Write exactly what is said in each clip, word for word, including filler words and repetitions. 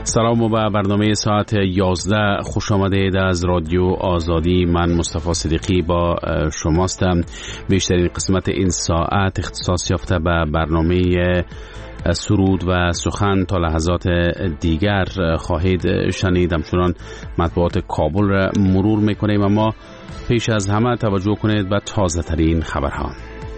سلام و به برنامه ساعت یازده خوش آمدید از رادیو آزادی. من مصطفی صدیقی با شماستم. بیشترین قسمت این ساعت اختصاص یافته به برنامه سرود و سخن تا لحظات دیگر خواهید شنید. همچنان مطبوعات کابل را مرور میکنیم، اما پیش از همه توجه کنید به تازه ترین خبرها.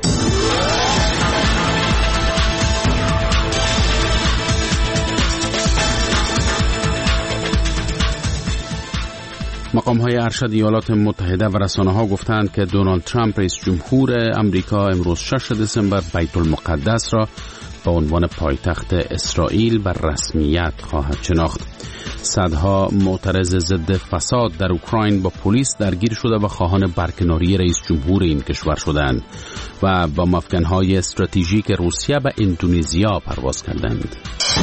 مقام‌های ارشد ایالات متحده و رسانه‌ها گفتند که دونالد ترامپ رئیس جمهور آمریکا امروز ششم دسامبر بیت المقدس را به عنوان پایتخت اسرائیل بر رسمیت خواهد شناخت. صدها معترض ضد فساد در اوکراین با پلیس درگیر شده و خواهان برکناری رئیس جمهور این کشور شدند و با مفکن‌های استراتژیک روسیه به اندونزیا پرواز کردند.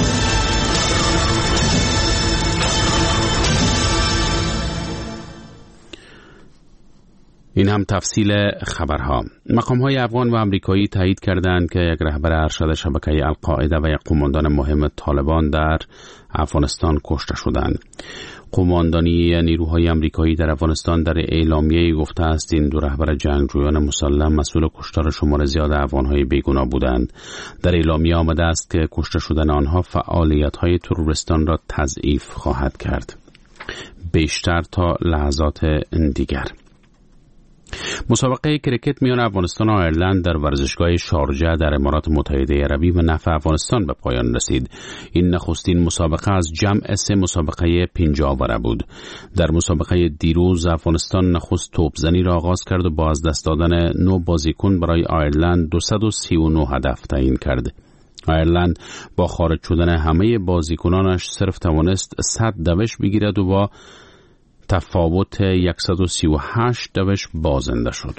این هم تفصیل خبرها. مقام‌های افغان و آمریکایی تایید کردند که یک رهبر ارشد شبکه القاعده و یک قماندان مهم طالبان در افغانستان کشته شدند. قماندانی نیروهای آمریکایی در افغانستان در اعلامیه‌ای گفته است این دو رهبر جنگجویان مسلح مسئول کشتار شمار زیاد افغان‌های بیگناه بودند. در اعلامیه آمده است که کشته شدن آنها فعالیت‌های تروریستان را تضعیف خواهد کرد. بیشتر تا لحظات دیگر. مسابقه کرکت میان افغانستان و آیرلند در ورزشگاه شارجه در امارات متحده عربی به نفع افغانستان به پایان رسید. این نخستین مسابقه از جمع سه مسابقه پنجاه آوره بود. در مسابقه دیروز افغانستان نخست توپزنی را آغاز کرد و با از دست دادن نه بازیکن برای آیرلند دویست و سی و نه هدف تعیین کرد. آیرلند با خارج شدن همه بازیکنانش صرف توانست صد دوش بگیرد و با تفاوت صد و سی و هشت دوش بازنده شد.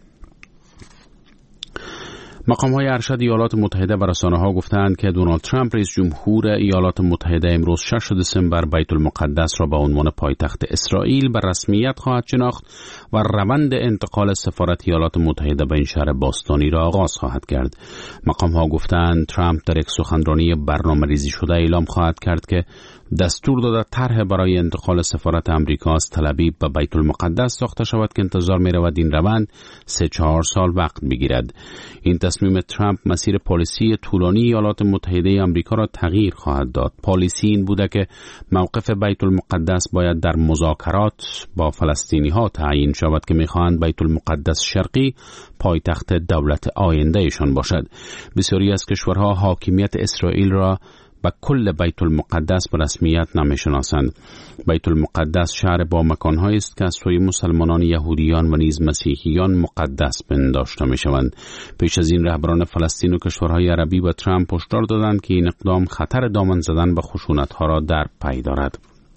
مقام‌های ارشد ایالات متحده و رسانه‌ها گفتند که دونالد ترامپ رئیس جمهور ایالات متحده امروز ششم دسامبر بیت المقدس را به عنوان پایتخت اسرائیل به رسمیت خواهد شناخت و روند انتقال سفارت ایالات متحده به این شهر باستانی را آغاز خواهد کرد. مقام‌ها گفتند ترامپ در یک سخنرانی برنامه‌ریزی شده اعلام خواهد کرد که دستور داده طرح برای انتقال سفارت آمریکا از تل آویو به بیت المقدس ساخته شود که انتظار می‌رود این روند سه چهار سال وقت بگیرد. این تصمیم ترامپ مسیر پالیسی طولانی ایالات متحده آمریکا را تغییر خواهد داد. پالیسی این بوده که موقف بیت المقدس باید در مذاکرات با فلسطینی‌ها تعیین شود که می‌خواهند بیت المقدس شرقی پایتخت دولت آیندهشان باشد. بسیاری از کشورها حاکمیت اسرائیل را به کل بیت المقدس به رسمیت نمی‌شناسند. بیت المقدس شهر با مکان‌هایی است که از سوی مسلمانان، یهودیان و نیز مسیحیان مقدس پنداشته می‌شوند. پیش از این رهبران فلسطین و کشورهای عربی به ترامپ هشدار دادند که این اقدام خطر دامن زدن به خشونت‌ها را در پی دارد.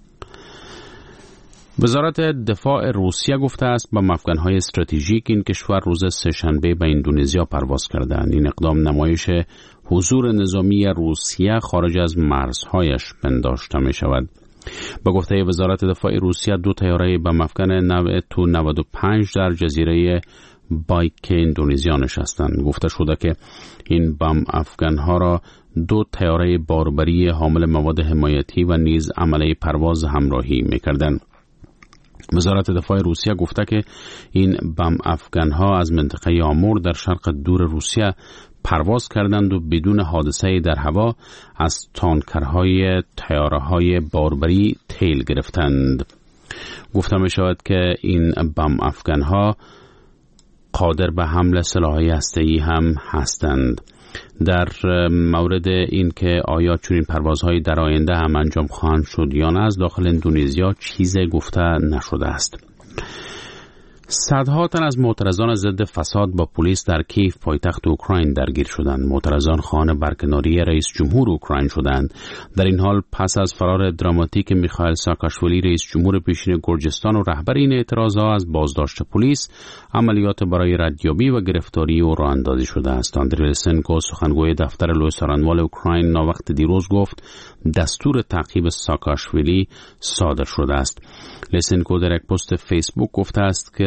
وزارت دفاع روسیه گفته است با مفکن‌های استراتژیک این کشور روز سه‌شنبه به اندونزیا پرواز کردند. این اقدام نمایش حضور نظامی روسیه خارج از مرزهایش پنداشته می شود. به گفته وزارت دفاع روسیه دو طیاره بم افکن نو تو نود و پنج در جزیره بایک اندونزیا نشستند. گفته شده که این بم افکن‌ها را دو طیاره باربری حامل مواد حمایتی و نیز عمله پرواز همراهی می‌کردند. وزارت دفاع روسیه گفته که این بم افکن‌ها از منطقه آمور در شرق دور روسیه پرواز کردند و بدون حادثه در هوا از تانکرهای طیاره‌های باربری تیل گرفتند. گفته می شود که این بم افکن‌ها قادر به حمل سلاح‌های هسته‌ای هم هستند. در مورد این که آیا چنین پروازهایی در آینده هم انجام خواهند شد یا نه از داخل اندونزیا چیزی گفته نشده است. صدها تن از معترضان ضد فساد با پلیس در کیف پایتخت اوکراین درگیر شدند. معترضان خواهان برکناری رئیس جمهور اوکراین شدند. در این حال پس از فرار دراماتیک میخائیل ساکاشویلی رئیس جمهور پیشین گرجستان و رهبر این اعتراضها از بازداشت پلیس، عملیات برای ردیابی و گرفتاری او راه اندازی شده است. آندری لسنکو سخنگوی دفتر لوی سارانوال اوکراین ناوقت دیروز گفت دستور تعقیب ساکاشویلی صادر شده است. لسنکو در یک پست فیسبوک گفته است که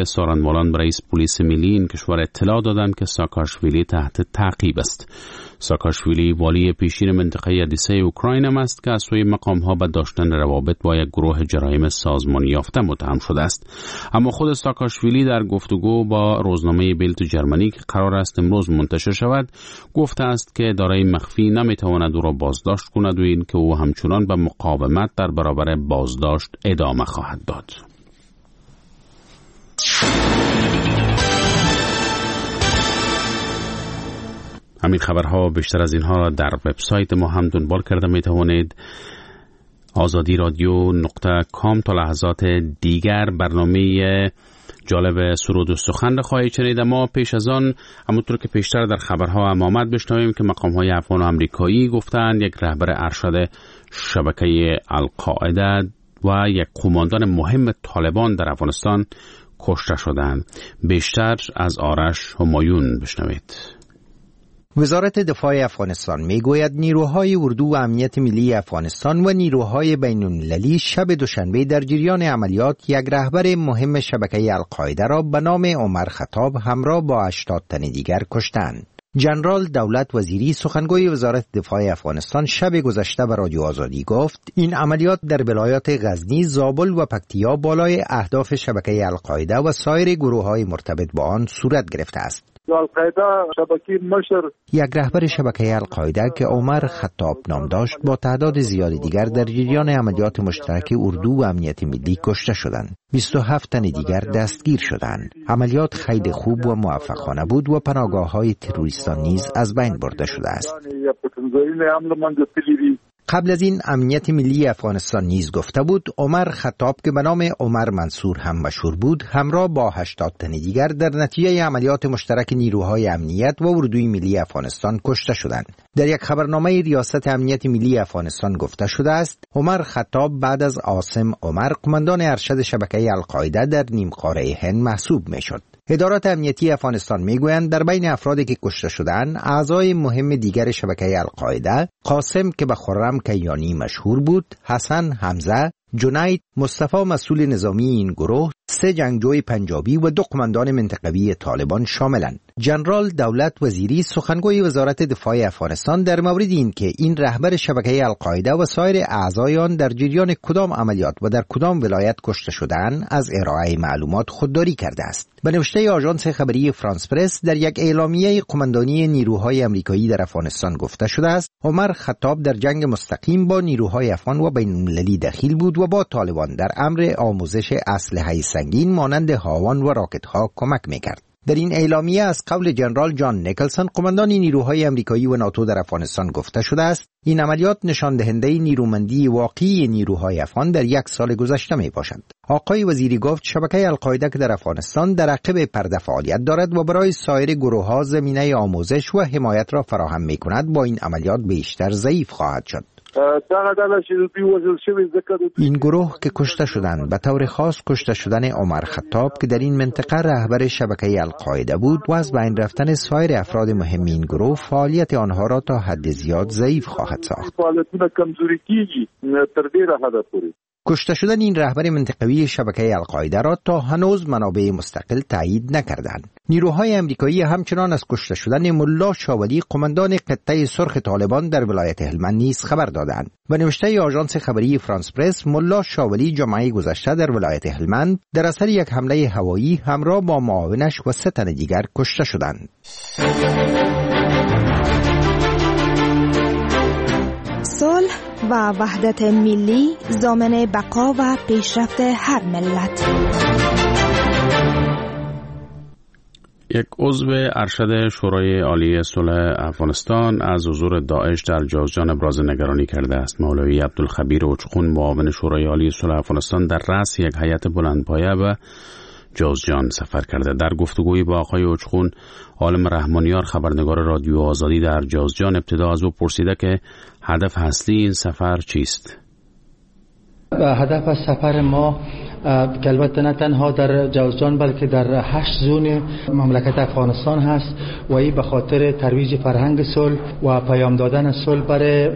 سارنوالان به رئیس پلیس ملی این کشور اطلاع دادند که ساکاشویلی تحت تعقیب است. ساکاشویلی والی پیشین منطقه ادیسه اوکراین هم است که از سوی مقام‌ها به داشتن روابط با یک گروه جرایم سازمانی یافته متهم شده است. اما خود ساکاشویلی در گفتگو با روزنامه بیلت جرمنی که قرار است امروز منتشر شود گفته است که اداره مخفی نمیتواند او را بازداشت کند و این که او همچنان به مقاومت در برابر بازداشت ادامه خواهد داد. همین خبرها بیشتر از اینها را در وبسایت ما هم دنبال کرده می توانید. آزادی رادیو نقطه کام. تا لحظات دیگر برنامه جالب سرود و سخن خواهید شنید. ما پیش از آن همونطور که پیشتر در خبرها هم آمد بشنویم که مقام‌های افغان و آمریکایی گفتند یک رهبر ارشد شبکه القاعده و یک قماندان مهم طالبان در افغانستان کشته شدند. بیشتر از آرش همایون بشنوید. وزارت دفاع افغانستان میگوید نیروهای اردو و امنیت ملی افغانستان و نیروهای بین‌المللی شب دوشنبه در جریان عملیات یک رهبر مهم شبکه القاعده را به نام عمر خطاب همراه با هشتاد تن دیگر کشتند. جنرال دولت وزیری سخنگوی وزارت دفاع افغانستان شب گذشته به رادیو آزادی گفت این عملیات در ولایات غزنی، زابل و پکتیا بالای اهداف شبکه القاعده و سایر گروه‌های مرتبط با آن صورت گرفته است. القاعده شبکه مشر یک رهبر شبکه القاعده که عمر خطاب نام داشت با تعداد زیاد دیگر در جریان عملیات مشترک اردو و امنیت ملی کشته شدند. بیست و هفت تن دیگر دستگیر شدند. عملیات خیلی خوب و موفقانه بود و پناهگاه‌های تروریستان نیز از بین برده شده است. قبل از این امنیت ملی افغانستان نیز گفته بود عمر خطاب که به نام عمر منصور هم مشهور بود همراه با هشتاد تن دیگر در نتیجه عملیات مشترک نیروهای امنیت و اردوی ملی افغانستان کشته شدند. در یک خبرنامه ریاست امنیت ملی افغانستان گفته شده است عمر خطاب بعد از عاصم عمر قماندان ارشد شبکه القاعده در نیمقاره هند محسوب میشد. ادارات امنیتی افغانستان میگویند در بین افرادی که کشته شدند اعضای مهم دیگر شبکه القاعده، قاسم که به خرم کیانی مشهور بود، حسن حمزه، جنید، مصطفی مسئول نظامی این گروه، سه جنگجوی پنجابی و دو قماندان منطقوی طالبان شاملند. جنرال دولت وزیری سخنگوی وزارت دفاع افغانستان در مورد این که این رهبر شبکه القاعده و سایر اعضای آن در جریان کدام عملیات و در کدام ولایت کشته شدند از ارائه معلومات خودداری کرده است. به نوشته آژانس خبری فرانس پرس در یک اعلامیه قماندانی نیروهای آمریکایی در افغانستان گفته شده است عمر خطاب در جنگ مستقیم با نیروهای افغان و بین‌المللی دخیل بود و با طالبان در امر آموزش اسلحه سنگین مانند هاوان و راکت‌ها کمک می‌کرد. در این اعلامیه از قول جنرال جان نیکلسون قماندان نیروهای آمریکایی و ناتو در افغانستان گفته شده است این عملیات نشان دهنده نیرومندی واقعی نیروهای افغان در یک سال گذشته می باشد. آقای وزیری گفت شبکه القاعده که در افغانستان در عقب پرده فعالیت دارد و برای سایر گروه‌ها زمینه آموزش و حمایت را فراهم می کند با این عملیات بیشتر ضعیف خواهد شد. این گروه که کشته شدند به طور خاص کشته شدن عمر خطاب که در این منطقه رهبر شبکه القاعده بود و از بین رفتن سایر افراد مهم این گروه فعالیت آنها را تا حد زیاد ضعیف خواهد ساخت. کشته شدن این رهبر منطقوی شبکه القاعده را تا هنوز منابع مستقل تایید نکردند. نیروهای آمریکایی همچنان از کشته شدن ملا شاولی قماندان قطعه سرخ طالبان در ولایت هلمند نیز خبر دادند. به نوشته آژانس خبری فرانس پرس ملا شاولی جمعه گذشته در ولایت هلمند در اثر یک حمله هوایی همراه با معاونش و سه تن دیگر کشته شدند. صلح و وحدت ملی ضامن بقا و پیشرفت هر ملت. یک عضو ارشد شورای عالی صلح افغانستان از حضور داعش در جوزجان ابراز نگرانی کرده است. مولوی عبدالخبیر اوچخون معاون شورای عالی صلح افغانستان در رأس یک هیئت بلندپایه به جوزجان سفر کرده. در گفتگویی با آقای اوچخون، عالم رحمانیار خبرنگار رادیو آزادی در جوزجان ابتدا از او پرسیده که هدف اصلی این سفر چیست؟ هدف از سفر ما که البته نه تنها در جوزجان بلکه در هشت زون مملکت افغانستان هست و این به خاطر ترویج فرهنگ صلح و پیام دادن صلح برای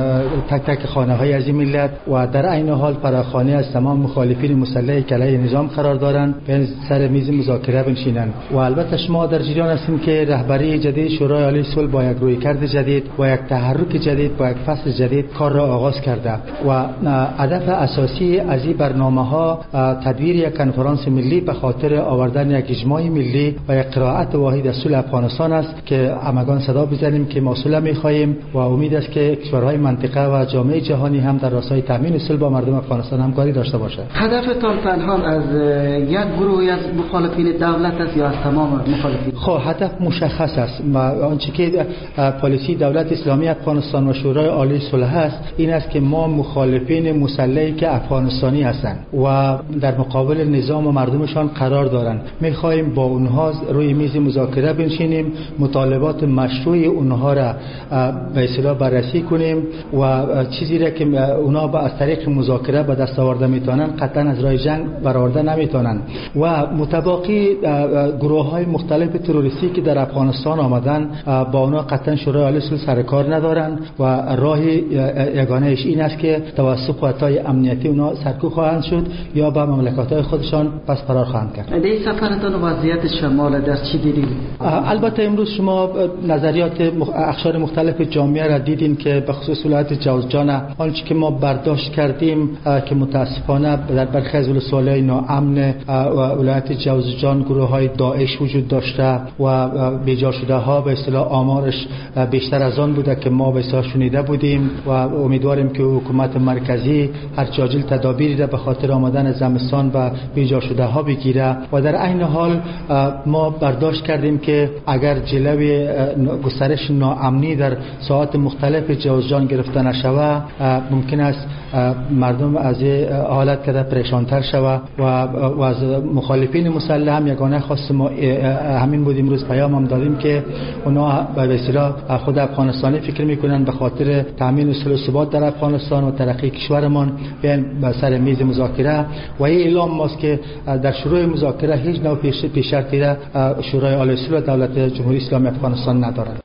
تک تک خانه های از این ملت و در عین حال فراخوانی از تمام مخالفین مسلح که علیه نظام قرار دارند به سر میز مذاکره بنشینند. و البته شما در جریان هستید که رهبری جدید شورای عالی صلح با یک رویکرد جدید و یک تحرک جدید با یک فصل جدید کار را آغاز کرده و هدف اساسی از این برنامه‌ها تدویر یک کنفرانس ملی به خاطر آوردن یک اجماع ملی و یک قرائت واحد از صلح افغانستان است که همگان صدا بزنیم که ما صلح می‌خواهیم و امید است که کشورهای منطقه و جامعه جهانی هم در راستای تامین صلح با مردم افغانستان همکاری داشته باشد. هدفتان تنها از یک گروه از مخالفین دولت است یا از تمام مخالفین؟ خب هدف مشخص است. آنچه که پالیسی دولت اسلامی افغانستان و شورای عالی صلح است این است که ما مخالفین مسلحی که افغانستانی هستند و در مقابل نظام و مردمشان قرار دارند می‌خواهیم با اونها روی میز مذاکره بنشینیم، مطالبات مشروع اونها را به اصطلاح بررسی کنیم و چیزی را که اونها با از طریق مذاکره به دست آورده میتونن قطعا از راه جنگ برآورده نمیتونن و متباقی گروه‌های مختلف تروریستی که در افغانستان آمدن با اونها قطعا شورای عالی صلح سر کار ندارن و راه یگانه‌اش این است که توسط قوت‌های امنیتی اونها سرکوب خواهند شد یا به مملکت‌های خودشان پس فرار خواهند کرد. در سفرتان وضعیت شمال در چی دیدید؟ البته امروز شما نظریات اقشار مختلف جامعه را دیدین که به خصوص ولایت جوزجان آنچه که ما برداشت کردیم که متاسفانه در برخی از ولسوالی‌های ناامن ولایت جوزجان گروه‌های داعش وجود داشته و بیجا شده ها به اصطلاح آمارش بیشتر از آن بوده که ما به اصطلاح شنیده بودیم و امیدواریم که حکومت مرکزی هر چاجل تدابیری را به خاطر آمدن زمستان و بیجا شده ها بگیره و در عین حال ما برداشت کردیم که اگر جلوی گسترش ناامنی در ساعات مختلف جوزجان گرفته نشود ممکن است مردم از حالت که پریشانتر شود و از مخالفین مسلح هم یگانه خواست ما همین بود. امروز پیام هم دادیم که اونا به اصطلاح خود افغانستانی فکر میکنن به خاطر تامین صلح و ثبات در افغانستان و ترقی کشورمان بیان به سر میز مذاکره و این اعلام ماست که در شروع مذاکره هیچ نوع پیش پیش شرطی را شورای عالی صلح دولت جمهوری اسلامی افغانستان ندارد.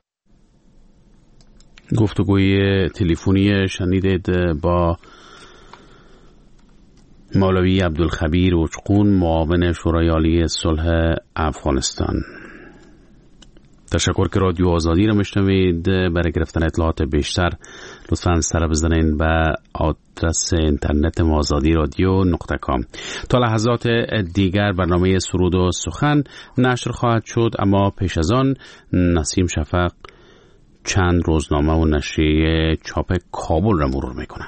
گفتگوی تلفنی شنیدید با مولوی عبدالخبیر اوچقون معاون شورای عالی صلح افغانستان. تشکر که رادیو آزادی را میشنوید. برای گرفتن اطلاعات بیشتر لطفاً سر بزنید به آدرس اینترنت ما آزادی رادیو نقطه کام. تا لحظات دیگر برنامه سرود و سخن نشر خواهد شد، اما پیش از آن نسیم شفق چند روزنامه و نشریه چاپ کابل را مرور میکنن.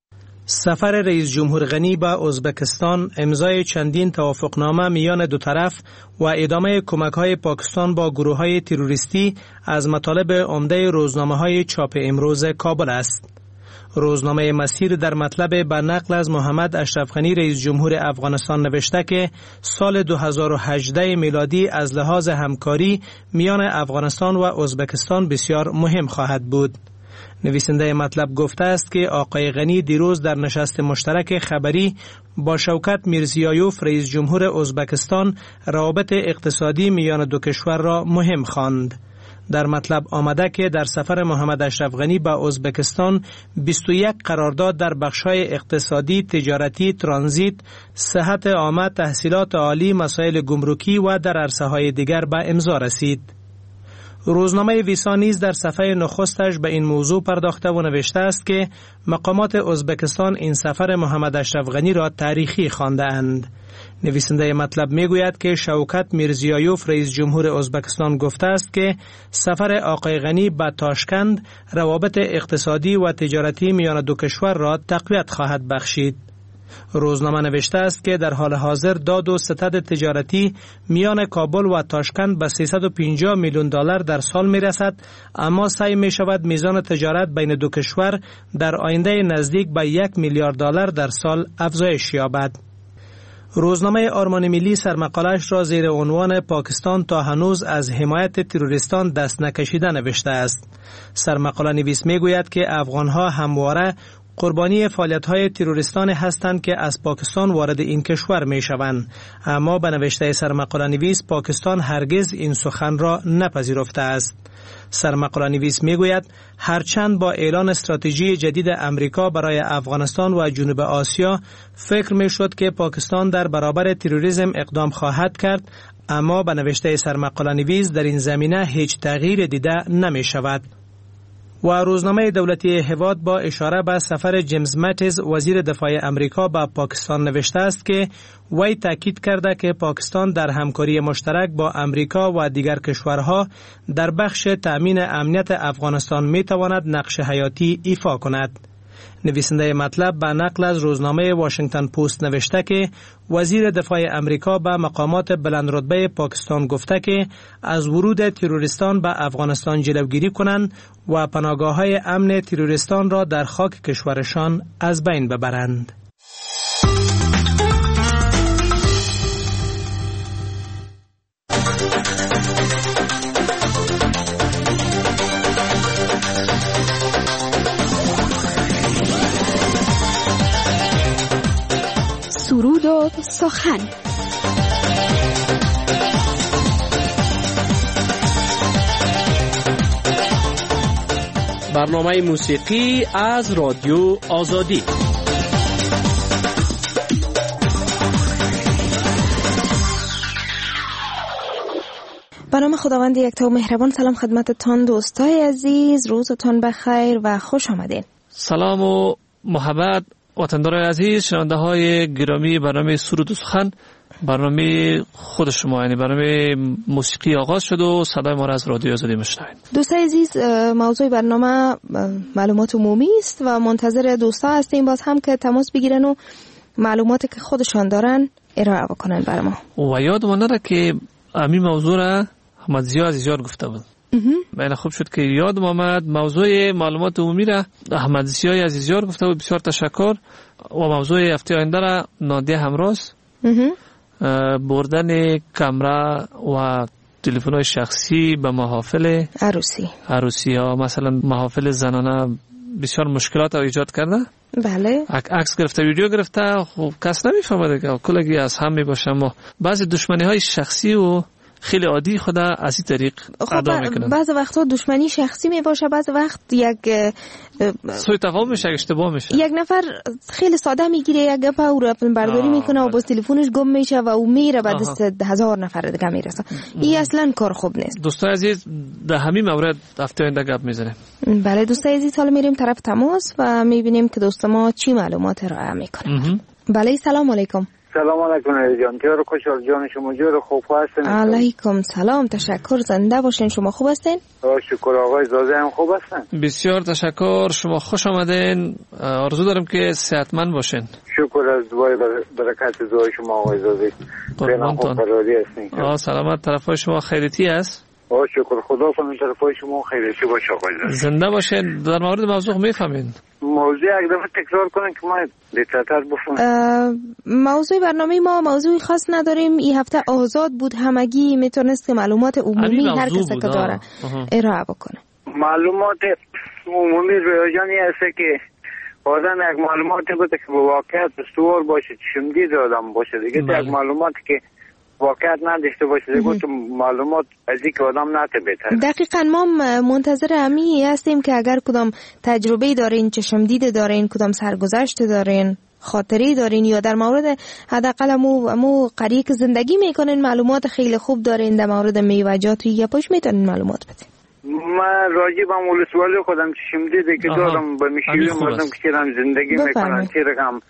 سفر رئیس جمهور غنی به ازبکستان، امضای چندین توافقنامه میان دو طرف و ادامه کمک‌های پاکستان با گروه‌های تروریستی از مطالب عمده روزنامه‌های چاپ امروز کابل است. روزنامه مسیر در مطلب به نقل از محمد اشرف غنی رئیس جمهور افغانستان نوشته که سال دو هزار و هجده میلادی از لحاظ همکاری میان افغانستان و ازبکستان بسیار مهم خواهد بود. نویسنده مطلب گفته است که آقای غنی دیروز در نشست مشترک خبری با شوکت میرزیایوف رئیس جمهور ازبکستان روابط اقتصادی میان دو کشور را مهم خواند. در مطلب آمده که در سفر محمد اشرف غنی به ازبکستان بیست و یک قرارداد در بخش‌های اقتصادی، تجارتی، ترانزیت، صحت عامه، تحصیلات عالی، مسائل گمرکی و در عرصه‌های دیگر به امضا رسید. روزنامه ویسا نیز در صفحه نخستش به این موضوع پرداخته و نوشته است که مقامات ازبکستان این سفر محمد اشرف غنی را تاریخی خوانده اند. نویسنده مطلب میگوید که شوکت میرزیایوف رئیس جمهور ازبکستان گفته است که سفر آقای غنی به تاشکند روابط اقتصادی و تجارتی میان دو کشور را تقویت خواهد بخشید. روزنامه نوشته است که در حال حاضر داد و ستد تجارتی میان کابل و تاشکند به سیصد و پنجاه میلیون دلار در سال می رسد، اما سعی می شود میزان تجارت بین دو کشور در آینده نزدیک به یک میلیارد دلار در سال افزایش یابد. روزنامه آرمان ملی سرمقاله‌اش را زیر عنوان پاکستان تا هنوز از حمایت تروریستان دست نکشیده نوشته است. سرمقاله نویس میگوید که افغانها همواره قربانی فعالیت‌های تروریستان هستند که از پاکستان وارد این کشور می‌شوند. اما به نوشته سرمقاله نویس پاکستان هرگز این سخن را نپذیرفته است. سرمقاله نویس میگوید هرچند با اعلان استراتژی جدید امریکا برای افغانستان و جنوب آسیا فکر میشد که پاکستان در برابر تروریسم اقدام خواهد کرد، اما به نوشته سرمقاله نویس در این زمینه هیچ تغییر دیده نمی شود. و روزنامه دولتی هواد با اشاره به سفر جیمز ماتیز وزیر دفاع امریکا به پاکستان نوشته است که وی تاکید کرده که پاکستان در همکاری مشترک با امریکا و دیگر کشورها در بخش تأمین امنیت افغانستان می تواند نقش حیاتی ایفا کند. نویسنده مطلب به نقل از روزنامه واشنگتن پست نوشته که وزیر دفاع امریکا به مقامات بلند رتبه پاکستان گفته که از ورود تروریستان به افغانستان جلوگیری کنند و پناهگاه‌های امن تروریستان را در خاک کشورشان از بین ببرند. سرود و سخن. برنامه موسیقی از رادیو آزادی. به نام خداوند یکتا و مهربان. سلام خدمتتان دوستای عزیز، روزتان بخیر و خوش آمدین. سلام و محبت وطندارای عزیز، شنونده های گرامی برنامه سرود و سخن، برنامه خود شما، یعنی برنامه موسیقی آغاز شد و صدای ما را از رادیو آزادی میشنوید. دوستای عزیز، موضوع برنامه معلومات عمومی است و منتظر دوستا هستیم باز هم که تماس بگیرن و معلوماتی که خودشان دارن ارائه بکنن برای ما. و یادم نره که همین موضوع را احمد ضیا عزیزیار گفته بود. من خوب شد که یادم آمد موضوع معلومات عمومی را احمد ضیا عزیزیار گفته بود. بسیار تشکر. و موضوع هفته آینده را نادیه همراز، بردن کامرا و تلفن‌های شخصی به محافل عروسی عروسی ها، مثلا محافل زنانه بسیار مشکلات را ایجاد کرده. بله، عکس گرفته، ویدیو گرفته، خب کس نمیفهمه که کلگی از هم میباشه. ما بعضی دشمنی های شخصی و خیلی عادی خدا از این طریق ادا میکنن. بعض وقتا دشمنی شخصی میباشه، بعض وقت یک سوء تفاهم میشه، اشتباه میشه. یک نفر خیلی ساده میگیره یک گپ او رو برداری میکنه و باز تلفنش گم میشه و او میره بعد دست هزار نفر دیگه میرسه. این اصلا کار خوب نیست. دوستای عزیز، در همین مورد هفته آینده گپ میزنیم. بله دوستای عزیز، حالا میریم طرف تماس و میبینیم که دوست ما چی معلومات ارائه میکنه. بله، سلام علیکم. سلام علیکم جان. جور خوشحال جان، شما جور خوب هستین؟ علیکم سلام، تشکر. زنده باشین. شما خوب هستین؟ شکر. آقای زاده هم خوب هستن؟ بسیار تشکر. شما خوش آمدین. آرزو دارم که صحتمند باشین. شکر از دعای برکت دعای شما آقای زاده. قربانتون. فراری هستین. آ سلامت. طرفای شما خیریتی است؟ آ شکر خدا کنه طرفای شما خیریتی باشه آقای زاده. زنده باشین. در مورد موضوع میفهمین؟ موضوع یک دفعه تکرار کنن که ما دقیق‌تر بفهمیم. موضوع برنامه ما موضوعی خاص نداریم. این هفته آزاد بود، همگی میتونست که معلومات عمومی هر کسی که داره ارائه بکنه. معلومات عمومی رویاجانی هست که آدم یک معلوماتی بوده که با واقعیت استوار باشه، شمدید آدم باشه دیگه. یک معلوماتی که واقعیت نداشته باشه دیگه تو معلومات از این که آدم نته بهتر. دقیقاً ما منتظر همی هستیم که اگر کدام تجربه دارین، چشمدید دارین، کدام سرگذشت دارین، خاطری دارین یا در مورد حداقل مو مو قریه که زندگی میکنین معلومات خیلی خوب دارین در مورد میوه‌جات یا پاش میتونین معلومات بدین. من راجع به ولسوالی خودم چشمدیده که دارم به میشیوی مردم که چرا زندگی میکنن، چه رقم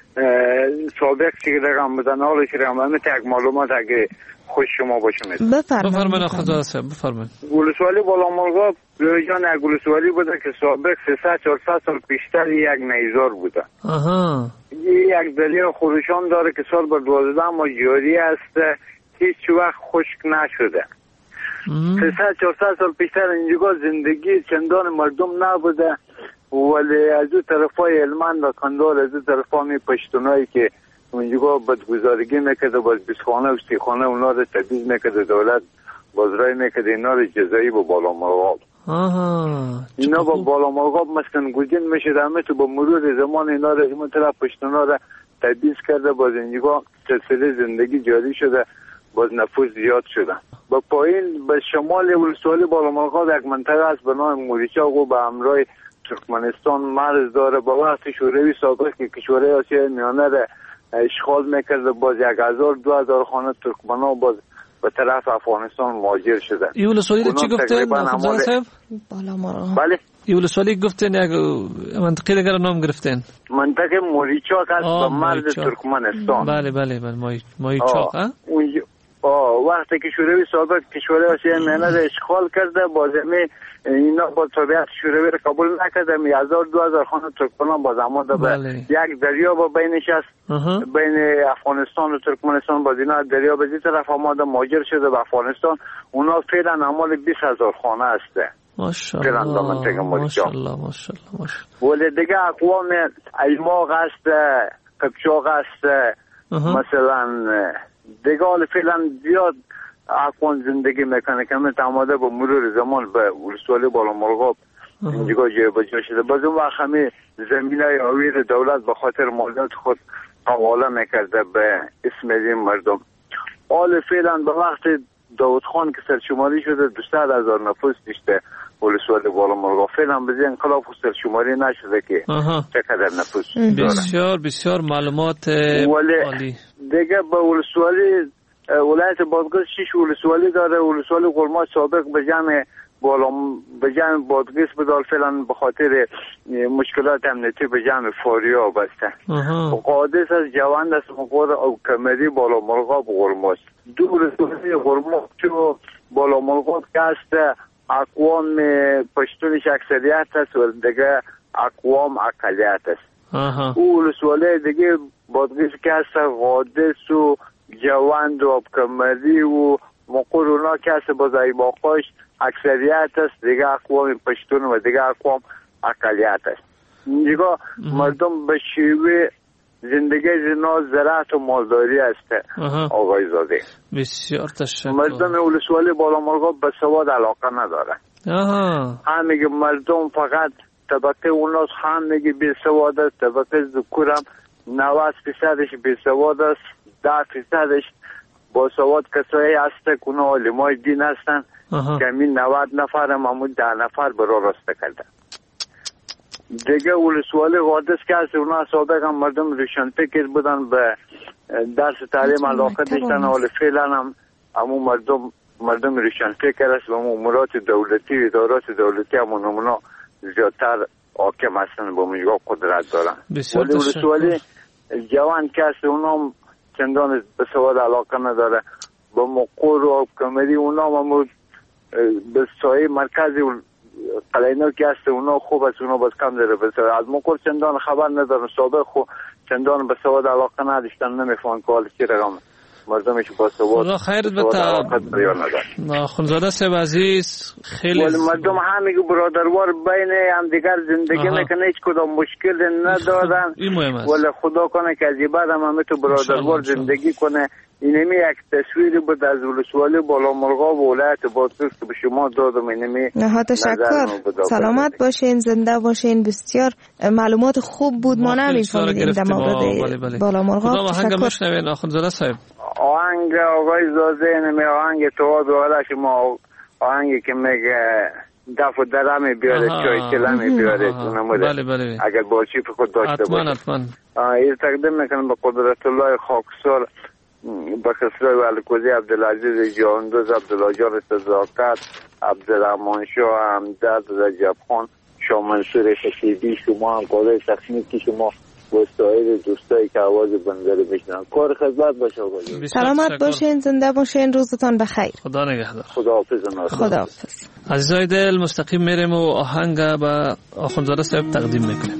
سابق چه رقم بودن، حالا چه رقم همه تک معلومات اگه خوش شما باشه میدن. بفرمایید. بفرمایید خدا هست. بفرمایید. ولسوالی بالا مرغا جان یک ولسوالی بوده که سابق سیصد چهارصد سال پیشتر یک نیزار بوده. آها. یک دلیل خودشان داره که سال بر دوازده ماه جاری است، هیچ وقت خشک نشده. سیصد چهارصد سال پیشتر اینجا زندگی چندان مردم نبوده، ولی از دو طرفای هلمند و کندهار از دو طرفای پشتونایی که اونجا بدگزارگی میکرده، باز بیسخانه و سیخانه اونا رو تبدیل میکرده، دولت بازرای میکرده، اینا رو جزایی با بالا مرغاب. آها. اینا با بالا مرغاب مسکن گزین میشه، همه تو با مرور زمان اینا را این طرف پشتونا را تبعیض کرده، باز اینجا سلسله زندگی جاری شده، باز نفوذ زیاد شده. با پایین به شمال ولسوالی بالا مرغاب یک منطقه است به نام موریچاق و به همراه ترکمنستان مرز داره. با وقتی شوروی سابق که کشورهای آسیای میانه را اشغال میکرده، باز یک هزار دو هزار خانه ترکمنا باز به طرف افغانستان مهاجر شده. این ولسوالی چی گفتن خانزاده صاحب؟ بالا مرغاب. بله. این ولسوالی گفتن یک منطقه دیگر نام گرفتن. منطقه موریچاق است به مرز ترکمنستان. بله بله بله موریچاق. اونجا وقتی که شوروی سابق کشورهای آسیای میانه را اشغال کرده، باز اینا با طبیعت شوروی را قبول نکرده، می هزار دو هزار خانه ترکمنان باز آمده به یک دریا با بینش است، بین افغانستان و ترکمنستان. باز اینا دریا به این طرف آمده مهاجر شده به افغانستان. اونا فعلا اعمال بیست هزار خانه است. ماشاءالله ماشاءالله ماشاءالله. ولی دیگه اقوام ایماق است، قبچاق است، مثلا دیگه حال فعلا زیاد اقوام زندگی میکنه که همه آماده با مرور زمان به ولسوالی بالا مرغاب اینجا جای بجا شده. باز اون وقت همه زمینای آویر دولت به خاطر مالیات خود حواله میکرده به اسم این مردم. حال فعلا به وقت داود خان که سرشماری شده دویست هزار نفوس داشته ولسوالی بالا مرغاب. فعلا به این انقلاب سرشماری نشده که چقدر نفوس داره. بسیار بسیار معلومات عالی. دیگه به ولسوالی ولایت بادغیس شش ولسوالی داره. ولسوالی قرماش سابق به جمع بالا به جمع بادغیس بدال فعلا به خاطر مشکلات امنیتی به جمع فاریاب است. قادس از جوند است مقور او کمری بالا مرغاب قرماش. دو ولسوالی قرماش چو بالا مرغاب که است اقوام پشتونش اکثریت است و دیگه اقوام اقلیت است. او ولسوالی دیگه بادغیس که است قادس و جوند و ابکمری و مقور اونا کسی بازای باقاش اکثریت است، دیگه اقوام پشتون و دیگه اقوام اقلیت است. دیگه مردم به شیوه زندگی زنا زراعت و مالداری است. آقای زاده بسیار تشکر. مردم ولسوالی بالا مرغاب به سواد علاقه نداره. هم میگه مردم فقط طبقه اوناست، هم میگه بی سواد است. طبقه ذکور هم نود فیصدش بی سواد است، ده فیصدش با سواد کسایی هست که اونا علمای دین هستن که همین نود نفر هم همون ده نفر برا راسته کرده. دیگه ولسوالی قادس که هست اونا سابق هم مردم روشنفکر بودن، به درس تعلیم علاقه داشتن. حال فعلا هم همون مردم مردم روشنفکر است و امورات دولتی و ادارات دولتی همون اونا زیادتر حاکم هستن، با مجگاه قدرت دارن. ولی ولسوالی جوان که هست اونا چندان به سواد علاقه نداره. با مقور و کمری اونا هم به سایه مرکزی قلعینو که هست اونا خوب است، اونا باز کم داره به سواد. از مقور چندان خبر ندارن، سابق خو چندان به سواد علاقه نداشتن، نمیفهمن که حال چی رقم مردمش با سواد خدا خیرت بده. خانزاده صاحب عزیز خیلی ولی مردم همه که برادروار بین هم دیگر زندگی میکنه، هیچ کدام مشکل ندارن. ولی خدا کنه که از این بعد هم همه تو برادروار زندگی کنه. اینمی یک تصویری بود از ولسوالی بالا مرغاب و ولایت بادغیس که به شما دادم. اینمی نهایت تشکر. سلامت باشین، زنده باشین. بسیار معلومات خوب بود، ما نمی‌فهمیدیم در مورد بالا مرغاب. تشکر. میشنوین آخوندزاده صاحب؟ آهنگ آقای زاده اینمی آهنگ تو دواره شما آهنگی که میگه دف و درمی بیاره چای کلمی بیاره. بله بله. اگر باشی خود داشته باشه. حتما حتما. این تقدیم میکنم به قدرت الله خاکسار، به خسرو الکوزی، عبدالعزیز جاندوز، عبدالله جان صداقت، عبدالرحمن شاه، همدرد، رجب خان، شاه منصور خشیدی، شما هم کارهای تخنیکی شما و سایر دوستایی که آواز بنده رو بشنن. کار خدمت باشه آقای. سلامت باشین، زنده باشین، روزتان بخیر. خدا نگهدار. خداحافظ. خداحافظ. عزیزای دل مستقیم میریم و آهنگ به آخوندزاده صاحب تقدیم میکنیم.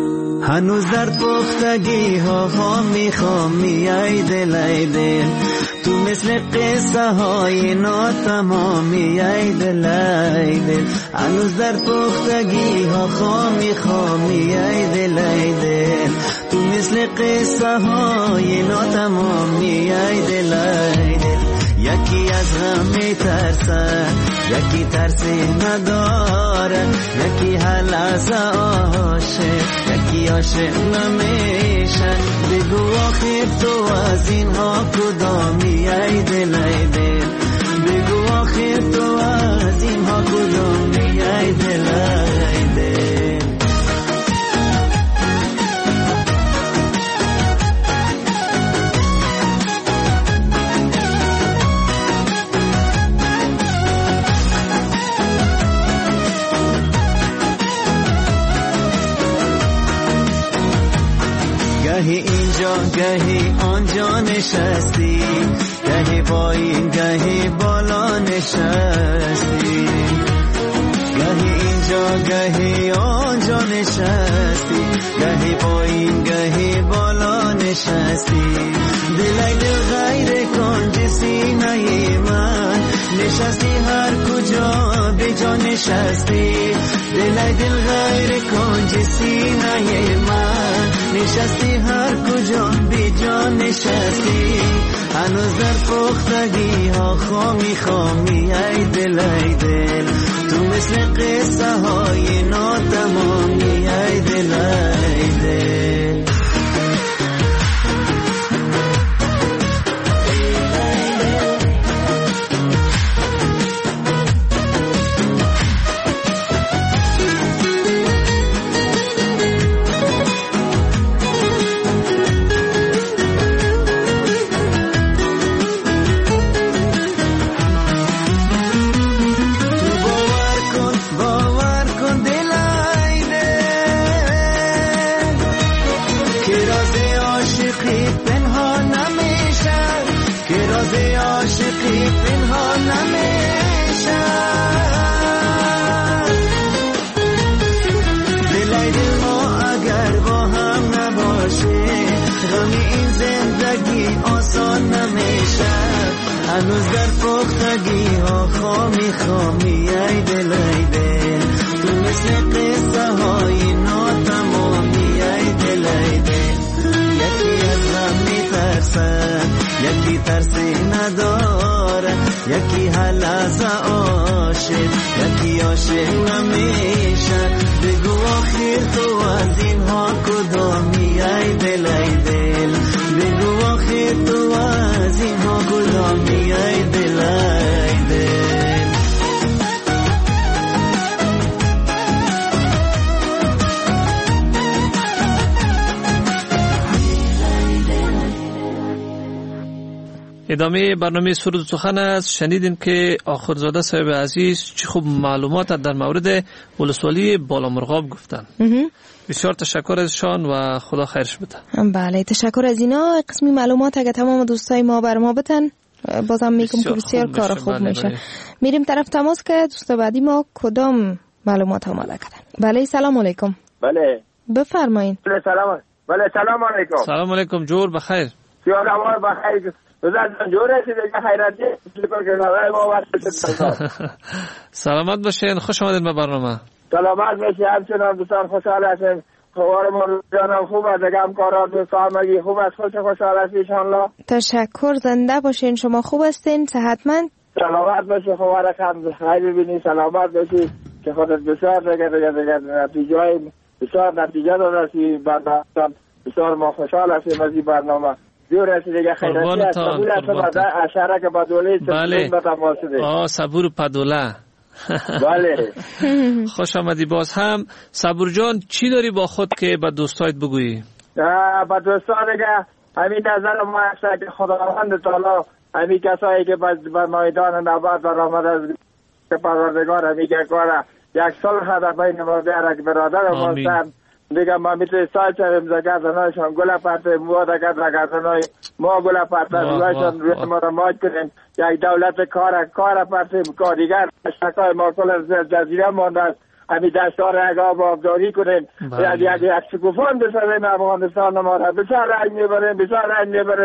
هنوز در پختگی ها ها میخوام ای دل ای دل تو مثل قصه های ناتمامی ای دل ای دل هنوز در پختگی ها خامی خامی ای دل ای دل تو مثل قصه های ناتمامی ای دل ای دل یکی از غم میترسه یکی ترسی نداره یکی حل از عاشق یکی عاشق نمیشه بگو آخر تو از اینها کدامی ای دل ای دل بگو آخر تو از اینها کدامی ای دل ای دل گهی اینجا گهی آنجا نشستی گهی پایین گهی بالا نشستی گهی اینجا گهی آنجا نشستی گهی پایین گهی بالا نشستی دلای دل غیر کنج سینه من نشستی هر کجا به جا نشستی دلای دل غیر کنج سینه من نشستی هر کجا بی جان نشستی هنوز در پختگی ها خامی خامی ای دل ای دل تو مثل قصه های ناتمامی ای دل ای دل هنوز در پختگی ها خامی خامی ای دل ای دل تو مثل قصه های ناتمامی ای دل ای دل یکی از غم میترسه یکی ترسی نداره یکی حل از عاشق یکی عاشق نمیشه بگو آخر تو از اینها کدامی ای دل ای دل بگو آخر تو از اینها کدامی ای دل ای دل ادامه برنامه سرود سخن است. شنیدین که آخرزاده صاحب عزیز چه خوب معلومات در مورد ولسوالی بالامرغاب گفتن. بسیار تشکر ازشان و خدا خیرش بده. بله تشکر از اینا. قسمی معلومات اگه تمام دوستای ما بر ما بدن بازم میگم که بسیار خوب کار خوب میشه. بله. میریم طرف تماس که دوست بعدی ما کدام معلومات آماده کردن. بله سلام علیکم. بله بفرمایید. بله سلام. بله سلام علیکم. سلام علیکم. جور بخیر. سیاه نوار بخیر. بزرگ جوره چیزی که خیراتی بسیار که نوار ما وقت سلامت باشین. خوش آمدید به برنامه. سلامت باشید. همچنان دوستان خوشحال هستیم. خوار ما جانم خوب است. دگم کارات و سامگی خوب است. خوش خوشحال هستید انشاءالله. تشکر. زنده باشین. شما خوب هستین؟ صحتمند؟ سلامت باشید. خوار خم خیلی ببینید. سلامت باشید که خودت بسیار دیگه دیگه دیگه نتیجه بسیار نتیجه داشتی. بعد بسیار ما خوشحال هستیم از این برنامه. دیور است دیگه خیراتی است. صبور است بعد اشاره که بدوله بله. آه صبور پدوله. بله. خوش آمدی باز هم. صبور جان چی داری با خود که به دوستایت بگویی؟ با دوستان که همین نظر ما است که خداوند تعالی همین کسایی که به میدان نبرد آمده از که پروردگار همین که کار یک صلح در بین ما بیارد برادر ما است. دیگه ما میتونیم سال چریم زکر زنایشان گل پرته مو دکت رکر زنای ما گل پرته رویشان روی ما را ماج کنیم. یک دولت کار کار پرته کاریگر شکای ما کل جزیره مانده است. همین دستار اگاه با آبداری کنیم. یک یک شکوفان بسازیم افغانستان ما را. بسیار رنگ میبریم بسیار رنگ میبریم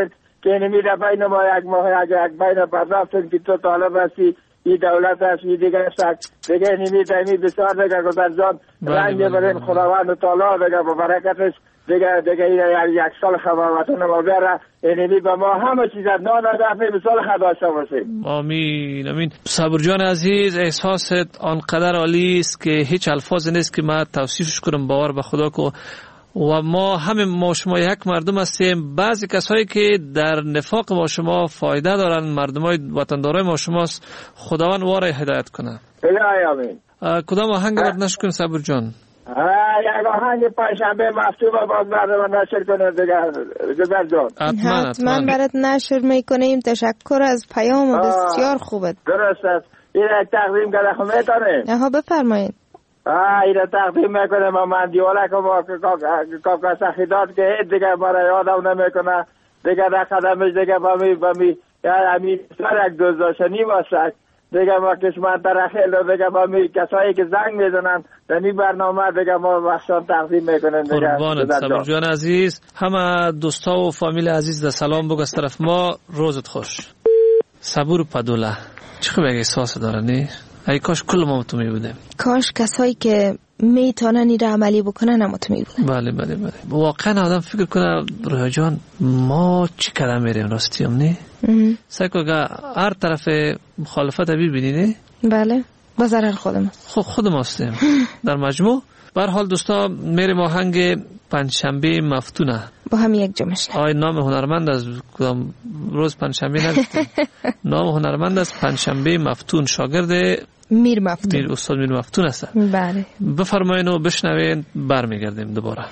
که اینمی در بین ما یک ماه یک یک بین پرداختن که تو طالب هستی این دولت هست این دیگه است دیگه اینمی دمی بسیار دیگه گذر جان رنگ برین خداوند تعالی دیگه با برکتش دیگه دیگه این یک سال خبرتون ما بره اینمی به ما همه چیز نان دفعه بسیار خدا داشته باشیم. آمین آمین. صبور جان عزیز، احساست آنقدر عالی است که هیچ الفاظ نیست که من توصیفش کنم. باور به خدا کو و ما همه ما شما یک مردم هستیم. بعضی کسایی که در نفاق ما شما فایده دارن، مردمای وطندارای ما شماست. خداوند واره هدایت کنه. الهی آمین. کدام آهنگ برات نشر کن صبور جان؟ یک آهنگ پنجشنبه مفتوح باز برام نشر کنه دیگه گذر جان. حتما برات نشر میکنیم. تشکر از پیام بسیار خوبت. درست است. این یک تقدیم کرده خود میتونه؟ ها بفرمایید. آه اینا تقدیم میکنه ما من دیواله که با کاکا سخیدات که هیچ دیگه برای آدم نمیکنه دیگه در قدمش دیگه با می با می یعنی سر یک دوست داشتنی باشه دیگه ما کشمن ترخیل دیگه با می کسایی که زنگ میزنن در این برنامه دیگه ما وقتان تقدیم میکنن دیگه. قربانت صبور جان عزیز. همه دوستا و فامیل عزیز در سلام بگو از طرف ما. روزت خوش. صبور پدوله چه خوب احساس داره نی؟ ای کاش کل ما تو می بودیم. کاش کسایی که میتونن این را عملی بکنن هم تو می بودن. بله بله بله. واقعا آدم فکر کنه رویا جان ما چی کردن میریم راستیم نی؟ سعی کن هر طرف مخالفت بی بینی نی؟ بله با ضرر خودم خود خودم هستیم در مجموع. به هر حال دوستا میریم آهنگ پنجشنبه مفتونه با هم یک جمعش. آی نام هنرمند از کدام روز پنجشنبه نداشتیم. نام هنرمند از پنجشنبه مفتون، شاگرد میر مفتون، میر استاد میر مفتون است. بله بفرمایید و بشنوین. برمیگردیم دوباره.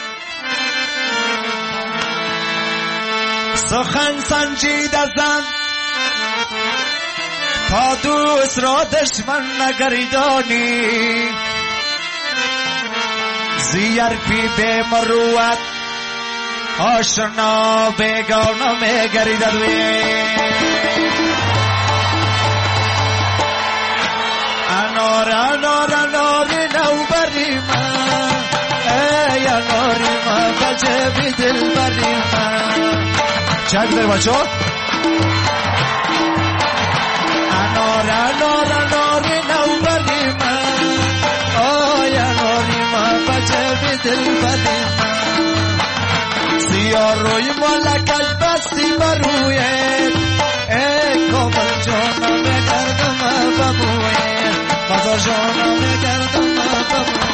سخن سنجیده زن تا دوست را دشمن نگردانی، زیر پی به مروت آشنا بیگانه میگردد وی. انار انار انار نوبری من، ای اناری من بجه دل بری من. چند داری بچه ها؟ انار انار انار نوبری من، ای اناری من بجه دل بری من. سیاه روی ملکش بستی برویت، ای کامل جانم گردم ببویت، مزا جانم گردم ببویت.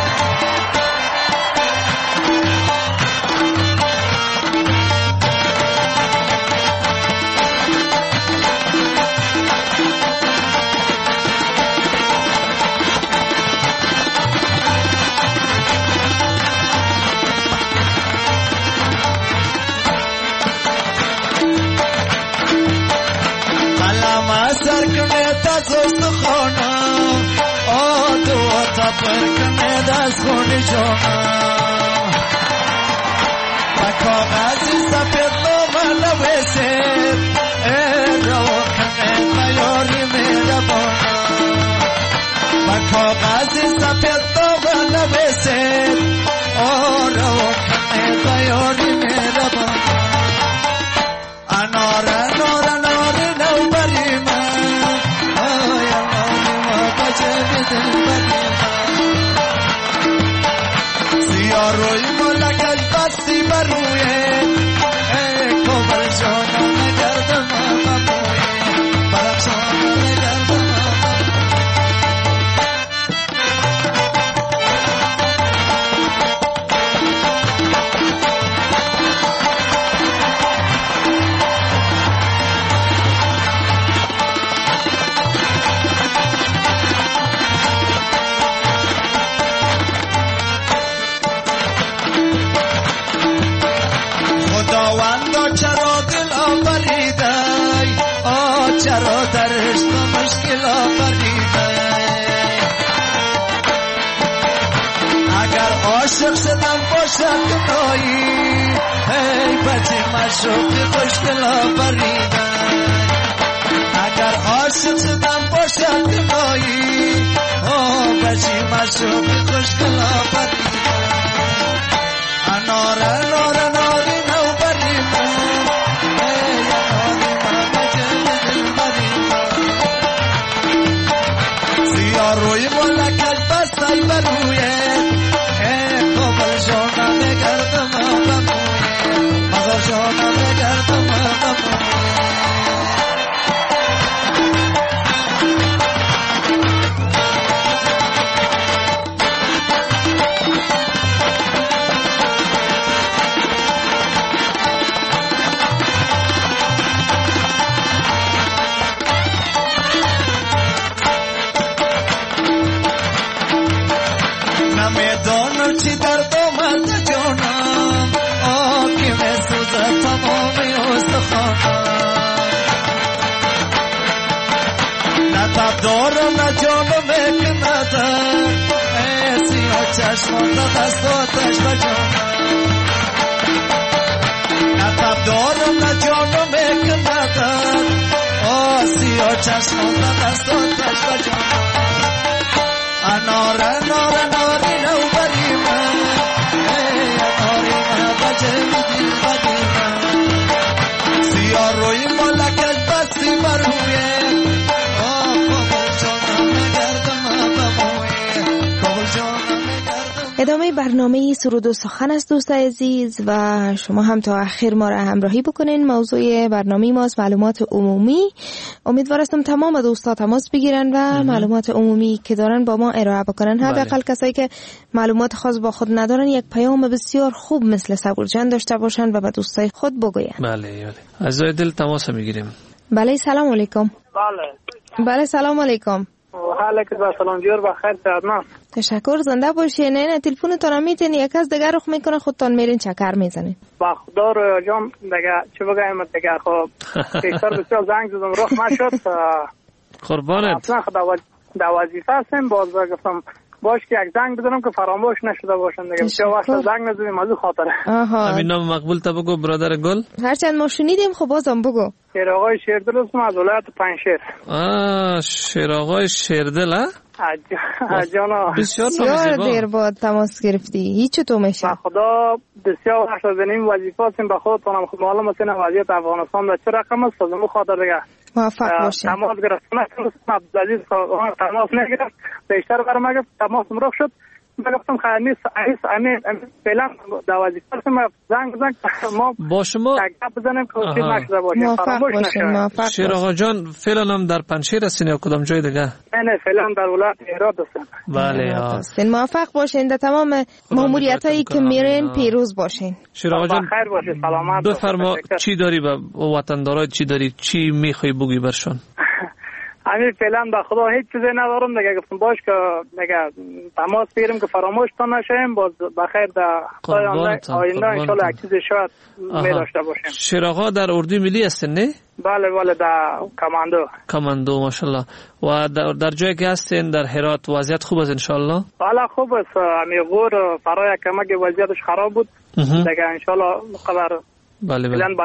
سر کنه دست خانه آه دو تا پر کنه دست خونه جانه و کاغذی سفید نامه نویسید ای رو کنه میاری میربانه و کاغذی سفید نامه نویسید آه رو کنه میاری میربانه. انار انار انار نوبری من، آی اناری ما بجه دل بری من. سیاه روی ملکش بستی برویه، ای کامل جانم گردم ببویه، برفشانم گردم چرا دل آفریده، آه چرا در عشق مشکل آفریده. اگر عاشق شدم باشد گناهی، ای بچه مشوق خوشگل آفریده. اگر عاشق شدم باشد گناهی، آه بچه مشوق خوشگل آفریده. انار انار انار نوبری من، چشمانده دستاتش بجانم نه تب دارم نه جانم میکندد آسیا چشمانده دستاتش بجانم انار انار اناری نو بری من اناری من بجه میدی بدی من سیا روی ملکت بستی برویه آه کابل جانم نگردم بمویه کابل جانم نگردم. ادامه برنامه سرود و سخن است دوست عزیز و شما هم تا آخر ما را همراهی بکنین. موضوع برنامه ماست معلومات عمومی. امیدوار هستم تمام دوستا تماس بگیرن و معلومات عمومی که دارن با ما ارائه بکنن. حداقل کسایی که معلومات خاص با خود ندارن یک پیام بسیار خوب مثل صبورجان داشته باشن و به دوستای خود بگوین. بله بله. عزیزای دل تماس میگیریم. بله سلام علیکم. بله بله سلام علیکم. علیکم سلام جور بخیر سلام. تشکر زنده باشین. نه تلفنتون رو میتین یک از دیگه رخ میکنه خودتون میرین چکر میزنین. با خدا رو جام دیگه چه بگم دیگه خب بیشتر بسیار زنگ زدم رخ نشد. قربانت. اصلا خدا در وظیفه هستم باز گفتم باش که یک زنگ بزنم که فراموش نشده باشن دیگه. بسیار وقت زنگ نزدیم از خاطره. همین نام مقبول تا بگو برادر گل. هرچند ما شنیدیم خب بازم بگو. شیر آقای شیردل هستم از ولایت پنجشیر. آه شیر آقای شیردل ها؟ جانا بسیار دیر بعد تماس گرفتی. هیچ تو میشه؟ خدا بسیار وقت از این وظیفه هستیم به خودتونم خود معلوم است این وضعیت افغانستان در چه رقم است. از اون خاطر دیگه موفق باشین. تماس گرفتم عبدالعزیز تماس نگرفت بیشتر برام گفت تماس مرخ شد. گفتم خیر نیست امین فعلا در وظیفه هستم زنگ زنگ ما با شما گپ بزنیم که چیز نشده باشه فراموش نشه. شیر آقا جان فعلا هم در پنجشیر هستین یا کدام جای دیگه؟ نه نه فعلا در ولایت هرات هستم. بله هستین. موفق باشین در تمام ماموریتایی که میرین پیروز باشین. شیر آقا جان بخیر باشید سلامت بفرما چی داری به وطندارای چی داری چی میخوای بگی برشان؟ همین فعلا به خدا هیچ چیزی ندارم دیگه. گفتم باش که دیگه تماس بگیریم که فراموش تا نشیم باز بخیر در آینده ان شاء الله یک چیزی شاید می داشته باشیم. شیر آقا در اردوی ملی هستین نه؟ بله بله در کماندو. کماندو ماشاءالله. و در, در جایی که هستین در هرات وضعیت خوب است ان شاء الله؟ بله خوب است. همین غور فرای کمک وضعیتش خراب بود دیگه ان شاء الله قدر بله بله فعلا بعد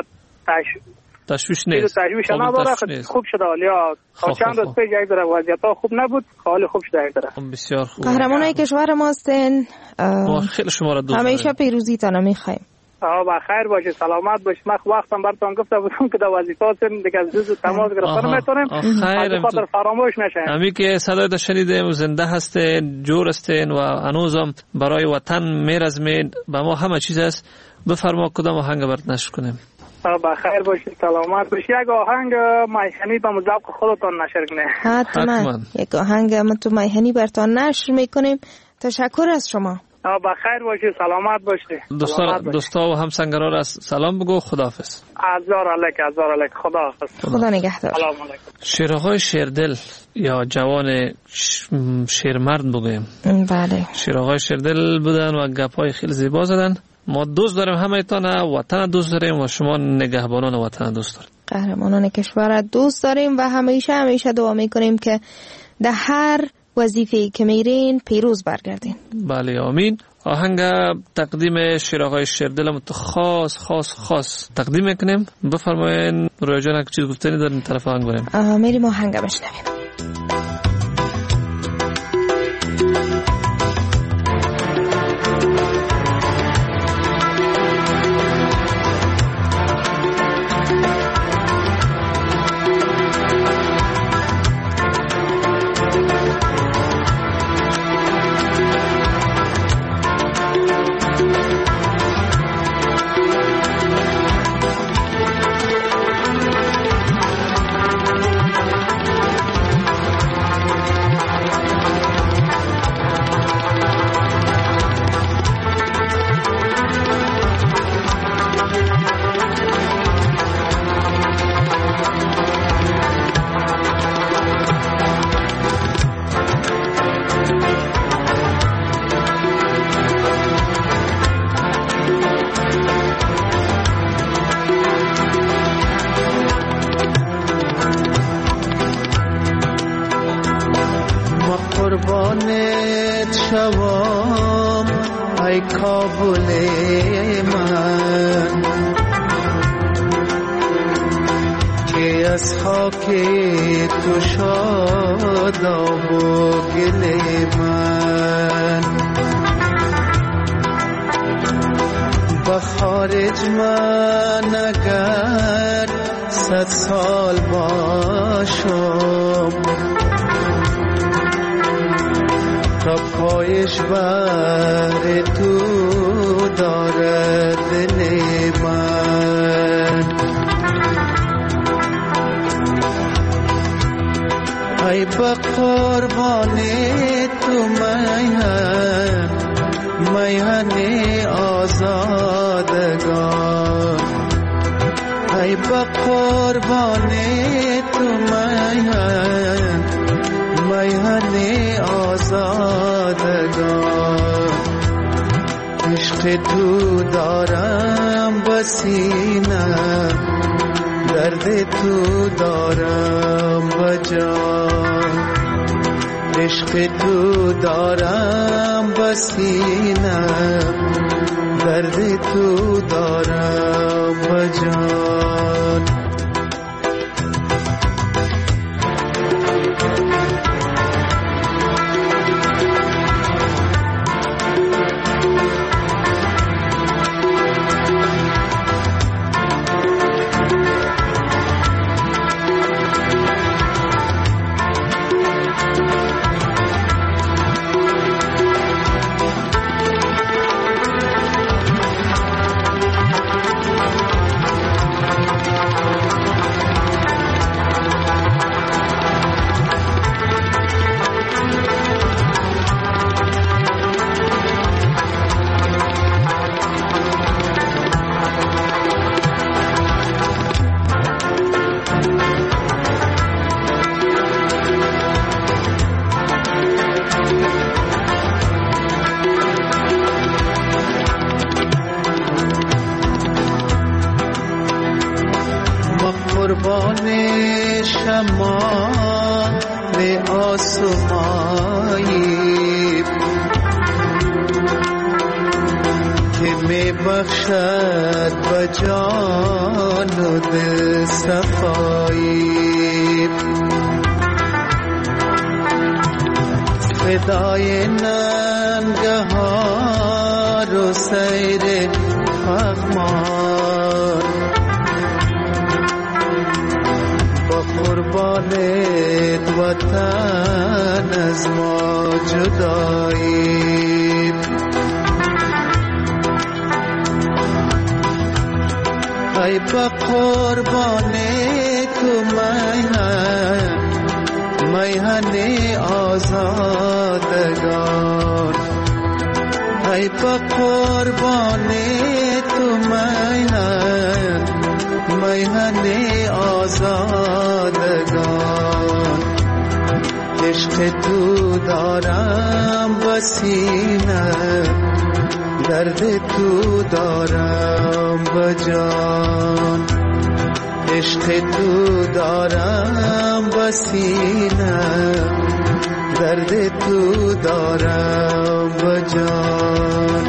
تشویش نیست. تشویش نداره خوب شده حالیا. چند روز پیش یک ذره وضعیت خوب نبود حال خوب شده یک ذره. بسیار خوب. قهرمانای کشور ما هستین. خیلی شما را دوست همیشه پیروزی تا نمیخوایم. آه بخیر باشید سلامت باشید. من وقتم براتون گفته بودم که در وظیفه هستم دیگه از روز تماس گرفتن میتونیم خیر خاطر فراموش نشه. همین که صدای شنیدیم زنده هستین جور هستین و هنوزم برای وطن میرزمین به ما همه چیز است. بفرما کدام آهنگ برات نشر کنیم؟ بخیر باشید سلامت باشید. یک آهنگ میهنی به مذاق خودتان نشر کنه. حتما یک آهنگ ما تو میهنی براتون نشر میکنیم. تشکر از شما. بخیر باشید سلامت باشید. دوستا دوستا و همسنگران را سلام بگو. خداحافظ. هزار علیک هزار علیک خداحافظ. خدا نگهدار. سلام علیکم. شیر آقای شیردل یا جوان شیرمرد بگویم. بله شیر آقای شیردل بودن و گپای خیلی زیبا زدن. ما دوست داریم همه ایتان وطن دوست داریم و شما نگهبانان وطن دوست داریم. قهرمانان کشور دوست داریم و همیشه همیشه دعا میکنیم که در هر وظیفه‌ای که میرین پیروز برگردین. بله آمین. آهنگ تقدیم شیر آقای شیردل خاص خاص خاص تقدیم میکنیم. بفرمایین رویا جان اگه چیز گفتنی دارین طرف آهنگ بریم. میریم آهنگ بشنویم. ای کابل من که از خاک تو شاداب و گل من با خارج من اگر صد سال باشم تا پایش بر تو دارد دل من ای با قربان تو میهن میهن آزادگان ای با قربان تو میهن میهن آزادگان عشق تو دارم بسینه درد تو دارم بجان عشق تو دارم بسینه درد تو دارم بجان قربان شمع آسمایی که می بخشد به جان و دل صفایی فدای ننگهار و سیر پغمان قربانت وطن از ما جدایی ای با قربان تو میهن میهن آزادگان ای با قربان تو میهن میهن آزادگان عشق تو دارم بسینه درد تو دارم بجان عشق تو دارم بسینه درد تو دارم بجان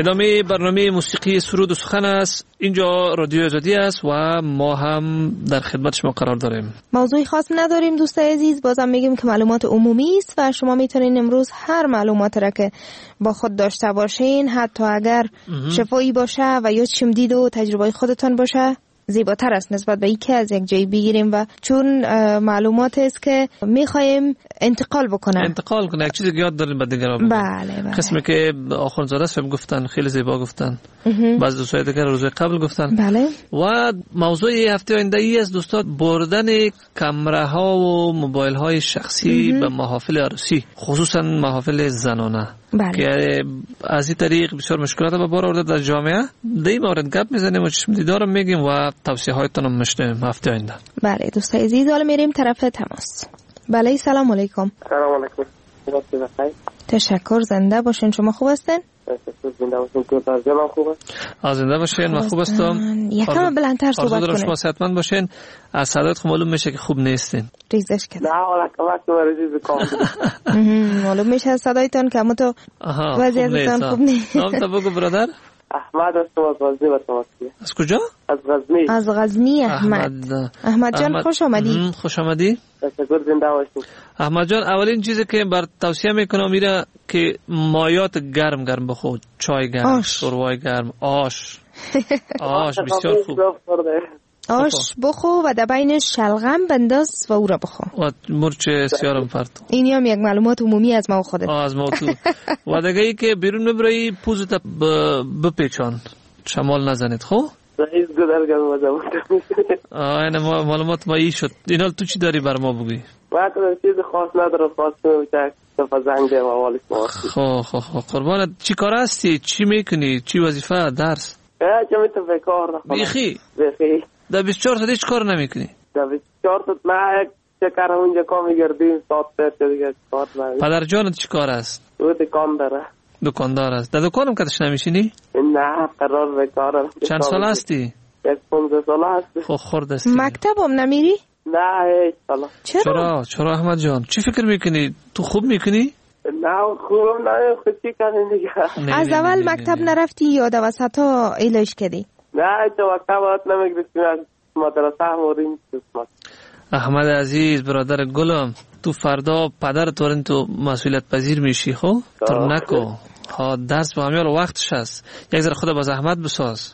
ادامه برنامه موسیقی سرود و سخن است. اینجا رادیو آزادی است و ما هم در خدمت شما قرار داریم. موضوعی خاص نداریم دوستای عزیز، بازم میگیم که معلومات عمومی است و شما میتونین امروز هر معلومات را که با خود داشته باشین، حتی اگر شفایی باشه و یا چیم دید و تجربه خودتان باشه، زیباتر است نسبت به اینکه از یک جایی بگیریم و چون معلومات است که میخوایم انتقال بکنه انتقال کنه یک چیزی که یاد داریم به دیگران. بله بله. قسمی که آخوندزاده صاحب گفتن خیلی زیبا گفتن، بعضی دوستای دیگر روز قبل گفتن. بله. و موضوع هفته آینده ای است دوستان، بردن کامره ها و موبایل های شخصی به محافل عروسی، خصوصا محافل زنانه. بله. که از این طریق بسیار مشکلات به بار آورده در جامعه. در این مورد گپ میزنیم و چشم دیدارم میگیم و توصیه هایتان هم میشنویم هفته آینده. بله دوستای عزیز، حالا میریم طرف تماس. بله سلام علیکم. سلام علیکم. تشکر، زنده باشین. شما خوب هستین؟ زنده باشین. تو ترجمه خوبه؟ از زنده باشین، من خوب هستم. یکم بلندتر صحبت کنین. شما صحتمند باشین. از صداتون معلوم میشه که خوب نیستین. ریزش کرد. نه حالا کمک ورزش کام. معلوم میشه از صدایتان که اما تو وضعیتتان خوب نیست. نام تو بگو برادر. احمد هستم از غزنی و تماسی. از کجا؟ از غزنی. از غزنی احمد. احمد جان خوش آمدی. خوش آمدی. تشکر، زنده باشین. احمد جان، اولین چیزی که بر توصیه میکنم میره که مایات گرم گرم بخور، چای گرم، شوربای گرم، آش. آش بسیار خوب. آش بخو و در بینش شلغم بنداز و او را بخو و مرچ سیارم فرد. اینی هم یک معلومات عمومی از ما و خودت. از ما تو. و دیگه ای که بیرون میبری پوزت بپیچان، شمال نزنید. خب رئیس گذرگاه مزمون. آه این معلومات ما ای شد. اینال تو چی داری بر ما بگی؟ من چیز خاص ندارم، خاص نمیشه دفعه زنگ دیم حوالی شما. خب خب خب قربانت. چی کار هستی؟ چی میکنی؟ چی وظیفه؟ درس؟ اه چه تو بکار نخواهم. بیخی؟ بیخی. در بیست و چهار ساعت هیچ کار نمیکنی؟ در بیست و چهار ساعت نه یک چکر اونجا کام میگردیم ساعت سر دیگه کار نمیکنی. پدر جانت چی کار است؟ او دکان داره. دکاندار است. در دکانم کدش نمیشینی؟ نه قرار بکارم. چند سال هستی؟ یک پونزده سال هستی. خب خورد هستی. مکتب هم نمیری؟ نه هیچ سالا. چرا؟ چرا؟ چرا احمد جان؟ چی فکر میکنی؟ تو خوب میکنی؟ نه خوبم نه، خود چی کنی دیگه. از اول مکتب نرفتی یا در وسط ها ایلاش کردی؟ نه تو مکتب هات نمیگرستیم، از مدرسه هم ورین قسمت. احمد عزیز برادر گلم، تو فردا پدر تورن تو مسئولیت پذیر میشی. خب تو نکو ها، درس به همیال وقتش هست، یک ذره خدا با زحمت بساز.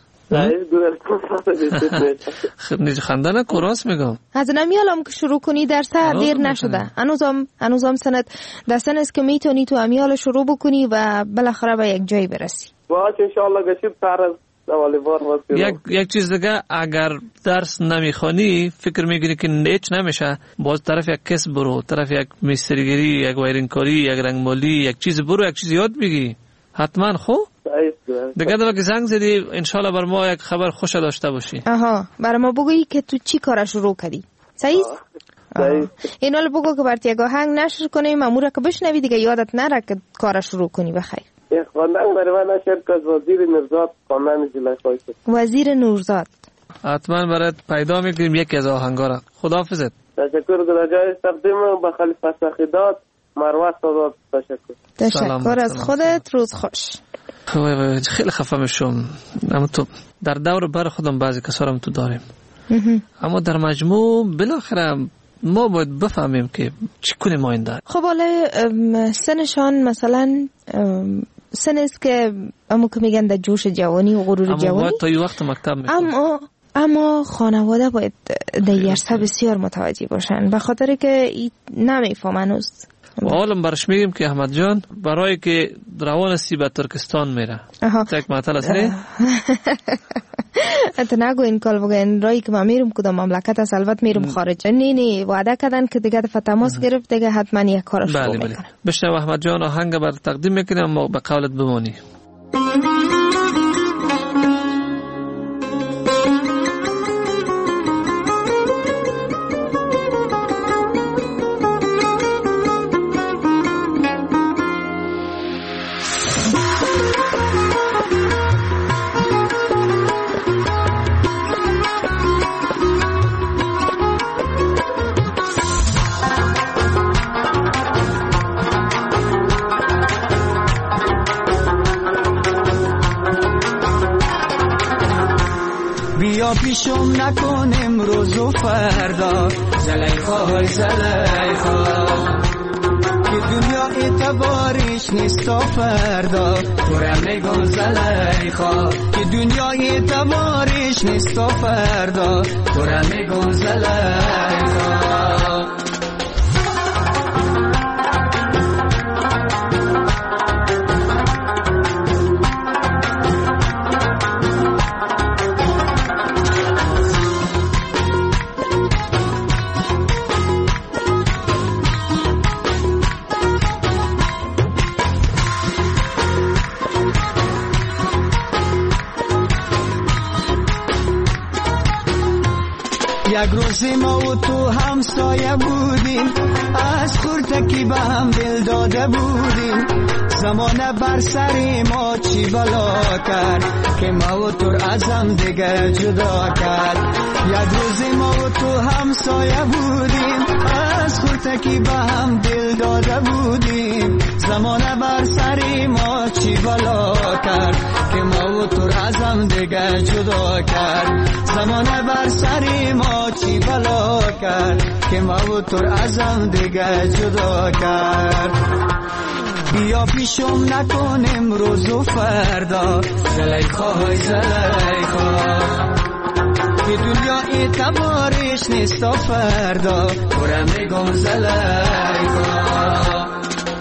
خب خنده نکو، راست میگم. از نمیالم که شروع کنی درس دیر نشده. هنوزم هنوزم سنت دستن است که میتونی تو امیال شروع بکنی و بالاخره به یک جایی برسی. باشه ان شاء الله گشت پر از اولی بار یک یک چیز دیگه، اگر درس نمیخوانی فکر میگیری که هیچ نمیشه، باز طرف یک کسب برو، طرف یک میستریگری، یک وایرینگ کاری، یک رنگمالی، یک چیز برو، یک چیز یاد بگی حتما. خب دیگه دو که زنگ زدی انشالله بر ما یک خبر خوش داشته باشی. آها بر ما بگویی که تو چی کار شروع کردی. صحیح؟ اینال بگو که برات یک آهنگ نشر کنیم امور که بشنوی دیگه یادت نره که کار شروع کنی. بخیر. یک خواندن برای من نشر که از وزیر نورزاد خواندن جلای خواهی شد. وزیر نورزاد حتما برات پیدا میکنیم یکی از آهنگا را. خداحافظت. تشکر در جای تقدیم به خلیفه سخیدات مروت سادات. تشکر. تشکر از خودت. روز خوش. خیلی خفه میشم، اما تو در دور بر خودم بعضی کسا رو تو داریم، اما در مجموع بالاخره ما باید بفهمیم که چی کنیم آینده. خب حالا سنشان مثلا سن است که امو که میگن در جوش جوانی و غرور جوانی، اما باید تا یه وقت مکتب میکنم. اما اما خانواده باید در یرسه بسیار متوجه باشن، به خاطر که نمیفهمن است. و حالا برش میگیم که احمد جان برای که روان هستی به ترکستان میره. یک معطل است نه؟ انت نگو این کال بگن رایی که ما میرم کدام مملکت است، البته میرم خارج. نه نه وعده کردن که دیگه دفعه تماس گرفت دیگه حتما یک کار شروع بله میکنه. بله. بشنو احمد جان آهنگ بر تقدیم میکنم اما به قولت بمانی. پیشم نکن امروز و فردا، زلیخا زلیخا که دنیا اعتبارش نیست تا فردا، تو را میگم زلیخا که دنیا اعتبارش نیست تا فردا، تو را میگم زلیخا. یک روزی ما و تو همسایه بودیم، از خورتکی به هم دل داده بودیم، زمانه بر سر ما چی بلا کرد که ما و تو ازم دیگه جدا کرد. یک روزی ما و تو همسایه بودیم، از خورتکی به هم دل داده بودیم، زمانه بر سر ما چی بلا کرد که ما و تو ازم دیگه جدا کرد، زمانه بر سر ما چی بلا کرد که ما و تو ازم دیگه جدا کرد. بیا پیشم نکن امروز و فردا، زلیخا زلیخا که دنیا اعتبارش نیست تا فردا، تو را میگم زلیخا.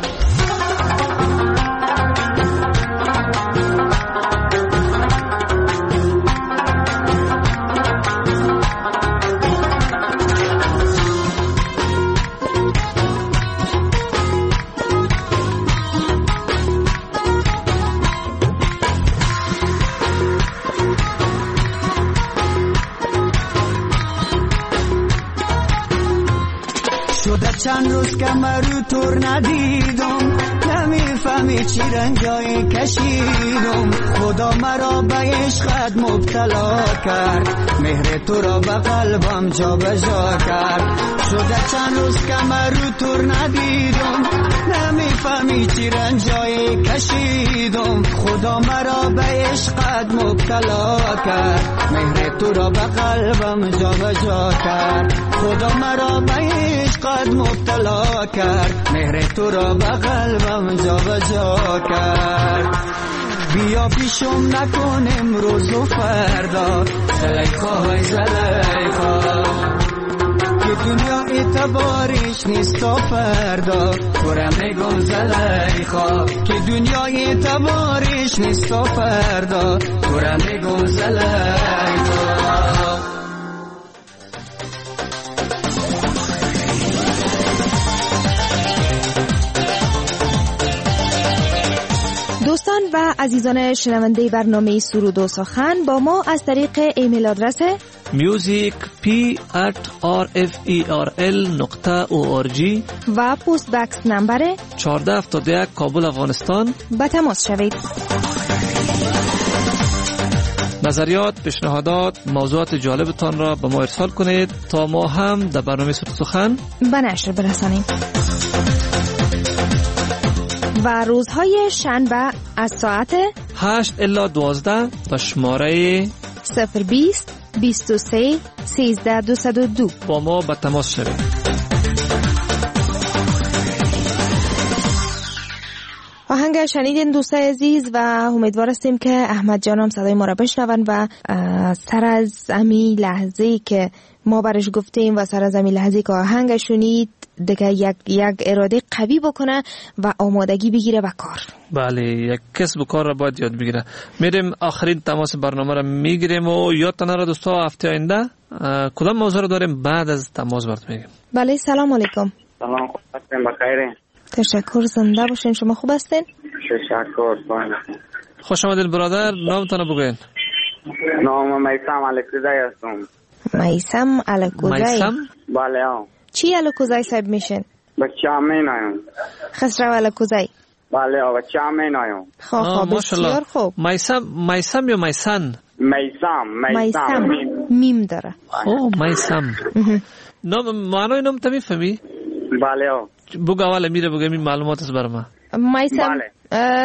چند روز که مرو تور ندیدم، نمیفهمی چی رنجای کشیدم، خدا مرا به عشقت مبتلا کرد، مهر تو را به قلبم جا به جا کرد. شده چند روز که مرو تور ندیدم، نمیفهمی چی رنجای کشیدم، خدا مرا به عشقت مبتلا کرد، مهر تو را به قلبم جا به جا کرد، خدا مرا به عشقت مبتلا کرد، مهر تو را به قلبم جا به جا کرد. بیا پیشم نکن امروز و فردا، زلیخا زلیخا که دنیا اعتبارش نیست تا فردا، تو را میگم زلیخا که دنیا اعتبارش نیست تا فردا، تو را میگم زلیخا. دوستان و عزیزان شنونده برنامه سرود و سخن، با ما از طریق ایمیل آدرس music p at r f e r l نقطه او آر جی و پست بکس نمبر چهارده هفتاد و یک کابل افغانستان به تماس شوید. نظریات، پیشنهادات، موضوعات جالبتان را به ما ارسال کنید تا ما هم در برنامه سرود و سخن به نشر برسانیم. و روزهای شنبه از ساعت هشت الی دوازده به شماره صفر بیست بیست و سه سیزده دویست و دو با ما به تماس شوید. آهنگ شنیدین دوستای عزیز و امیدوار هستیم که احمد جان هم صدای ما را بشنون و سر از امی لحظه‌ای که ما برش گفتیم و سر از امی لحظه‌ای که آهنگ شنید دیگه یک یک اراده قوی بکنه و آمادگی بگیره به کار. بله، یک کسب و کار را باید یاد بگیره. میریم آخرین تماس برنامه را میگیریم و یادتان نره دوستا هفته آینده کدام موضوع رو داریم بعد از تماس برات میگیم. بله، سلام علیکم. سلام، خوب هستین؟ بخیرین؟ تشکر، زنده باشین. شما خوب هستین؟ تشکر. خوش آمدید برادر، نامتان بگوین. نام میثم الکوزی هستم. میثم الکوزی؟ میثم؟ بله ها. چی الکوزی صاحب میشین؟ بچه هم مینایم. خسرو الکوزی؟ بله ها، بچه هم مینایم. خواه خواه، بسیار خوب. میثم میثم یا میثن؟ میثم میثم میم داره. اوه میثم. نام معنای نام تا میفهمی؟ بله ها. بگو اول میره بگو این معلومات است برام. میثم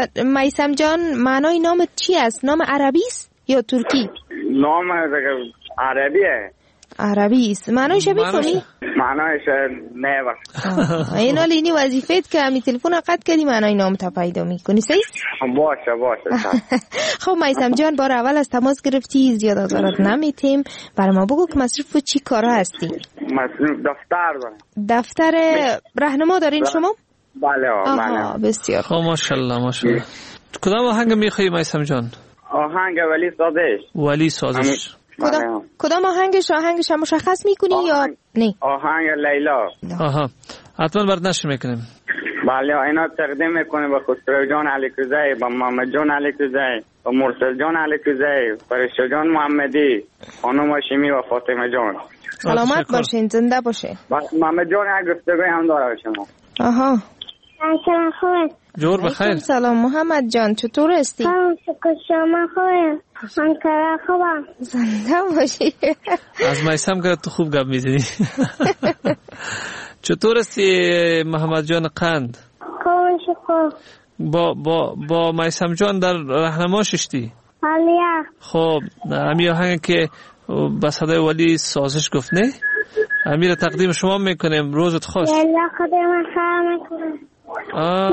میثم جان، معنای نامت چی است؟ نام عربی است یا ترکی؟ نام عربیه. عربی است. معنیش بفهمی؟ معنیش نه وقت. این حال اینی وظیفت که همی تلفن قطع کردی معنی نام تا پیدا میکنی صحیح؟ باشه باشه. خب میثم جان بار اول از تماس گرفتی زیاد آزارت نمیتیم. برای ما بگو که مصروف چی کارا هستی؟ مصروف دفتر دارم. دفتر راهنما دارین شما؟ بله آها بله. بسیار خب ماشاءالله ماشاءالله. کدام آهنگ میخوایی میثم جان؟ آهنگ ولی سازش. ولی سازش. کدام کدام آهنگش آهنگش هم مشخص میکنی یا نه؟ آهنگ لیلا. آها حتما برات نشر میکنیم. بله اینا تقدیم میکنیم با خسرو جان علیکوزی، با محمد جان علیکوزی، با مرسل جان علیکوزی، فرشته جان محمدی، خانم هاشمی و فاطمه جان. سلامت باشین، زنده باشه. محمد جان یک گفتگوی هم داره شما. آها سلام خوبه. جور بخیر. سلام محمد جان چطور هستی؟ سلام شکر شما خوبه. من کار خوبم. زنده باشی. از میثم که تو خوب گپ میزنی. چطور هستی محمد جان قند؟ خوب شکر. با با با میثم جان در راهنما ششتی؟ بله. خب همین آهنگ که با صدای ولی سازش گفت نه؟ همین را تقدیم شما میکنیم. روزت خوش. یلا خودم خواهم میکنم. آه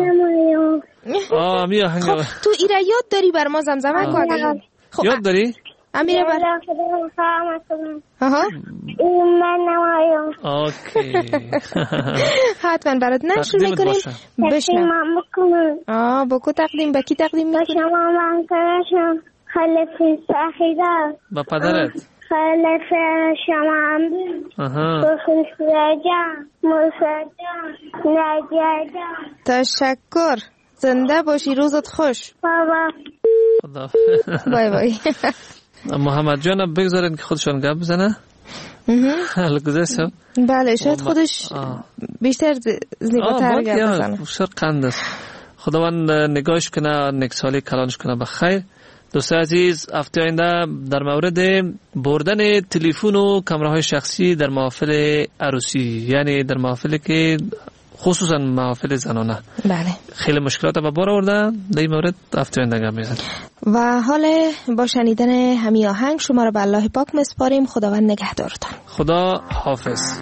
آه امیر آهنگ. خب تو ایره یاد داری بر ما زمزمه کن. خب یاد داری؟ امیر بر خودم خواهم میکنم. آها این من نمایم. اوکی. حتما برات نشر میکنیم. بشنم بکنم. آه بگو تقدیم به کی تقدیم میکنیم؟ شما من کنشم خلفی ساخیده. با پدرت؟ خلف شما آها بخشوره جان موسا جان نجا جان. تشکر. زنده باشی. روزت خوش. بابا خدا. بای بای. محمد جان بگذارین که خودشون گپ بزنه. حالا گذشت. بله شاید خودش بیشتر زیباتر گپ بزنه. بیشتر قند است. خداوند نگاهش کنه، نکسالی کلانش کنه بخیر. دوستان عزیز هفته آینده در مورد بردن تلفن و کامراهای شخصی در محافل عروسی، یعنی در محافلی که خصوصا محافل زنانه بله خیلی مشکلات به بار آوردن، در این مورد هفته آینده گپ میزنیم. و حال با شنیدن همین آهنگ شما رو به الله پاک مسپاریم. خداوند نگهدارتان. خدا حافظ.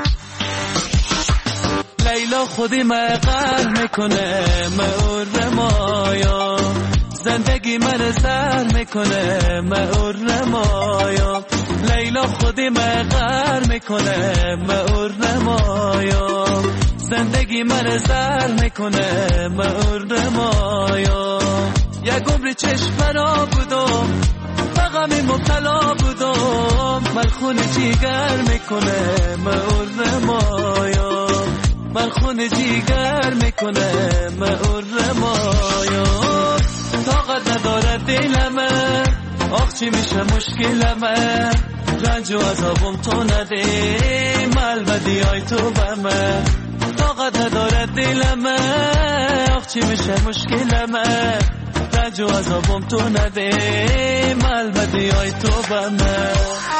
لیلا خودی مقر میکنه مور مایا، زندگی من سر میکنه مور مایا. لیلا خودی مقر میکنه مور مایا، زندگی من سر میکنه مور مایا. یک عمر چشم فرا بودم فقط مبتلا بودم، من خون جیگر میکنه مور مایا، من خون جیگر میکنه مور مایا. طاقت نداره دلمه، آخ چی میشه مشکلمه، رنج و عذابم تو نده ملبدی های تو بمه. طاقت نداره دلمه، آخ چی میشه مشکلمه، رنج و عذابم تو نده ملبدی های تو بمه.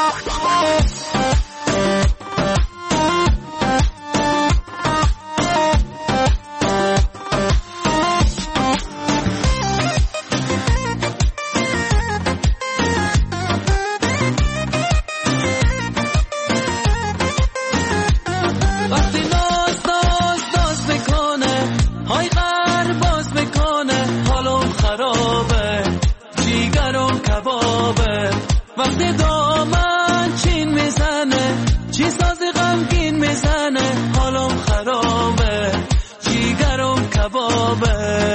وقتی دامن چین میزنه چی سازی غمگین میزنه، حالم خرابه جیگرم کبابه.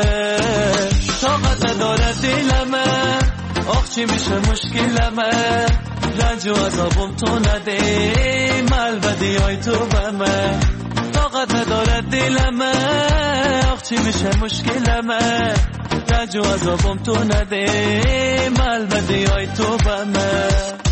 طاقت نداره دلمه، آخ چی میشه مشکلمه، رنج و عذابم تو نده ملبدی های تو بمه. طاقت نداره دلمه، آخ چی میشه مشکلمه، رنج و عذابم تو نده ملبدی های تو بمه.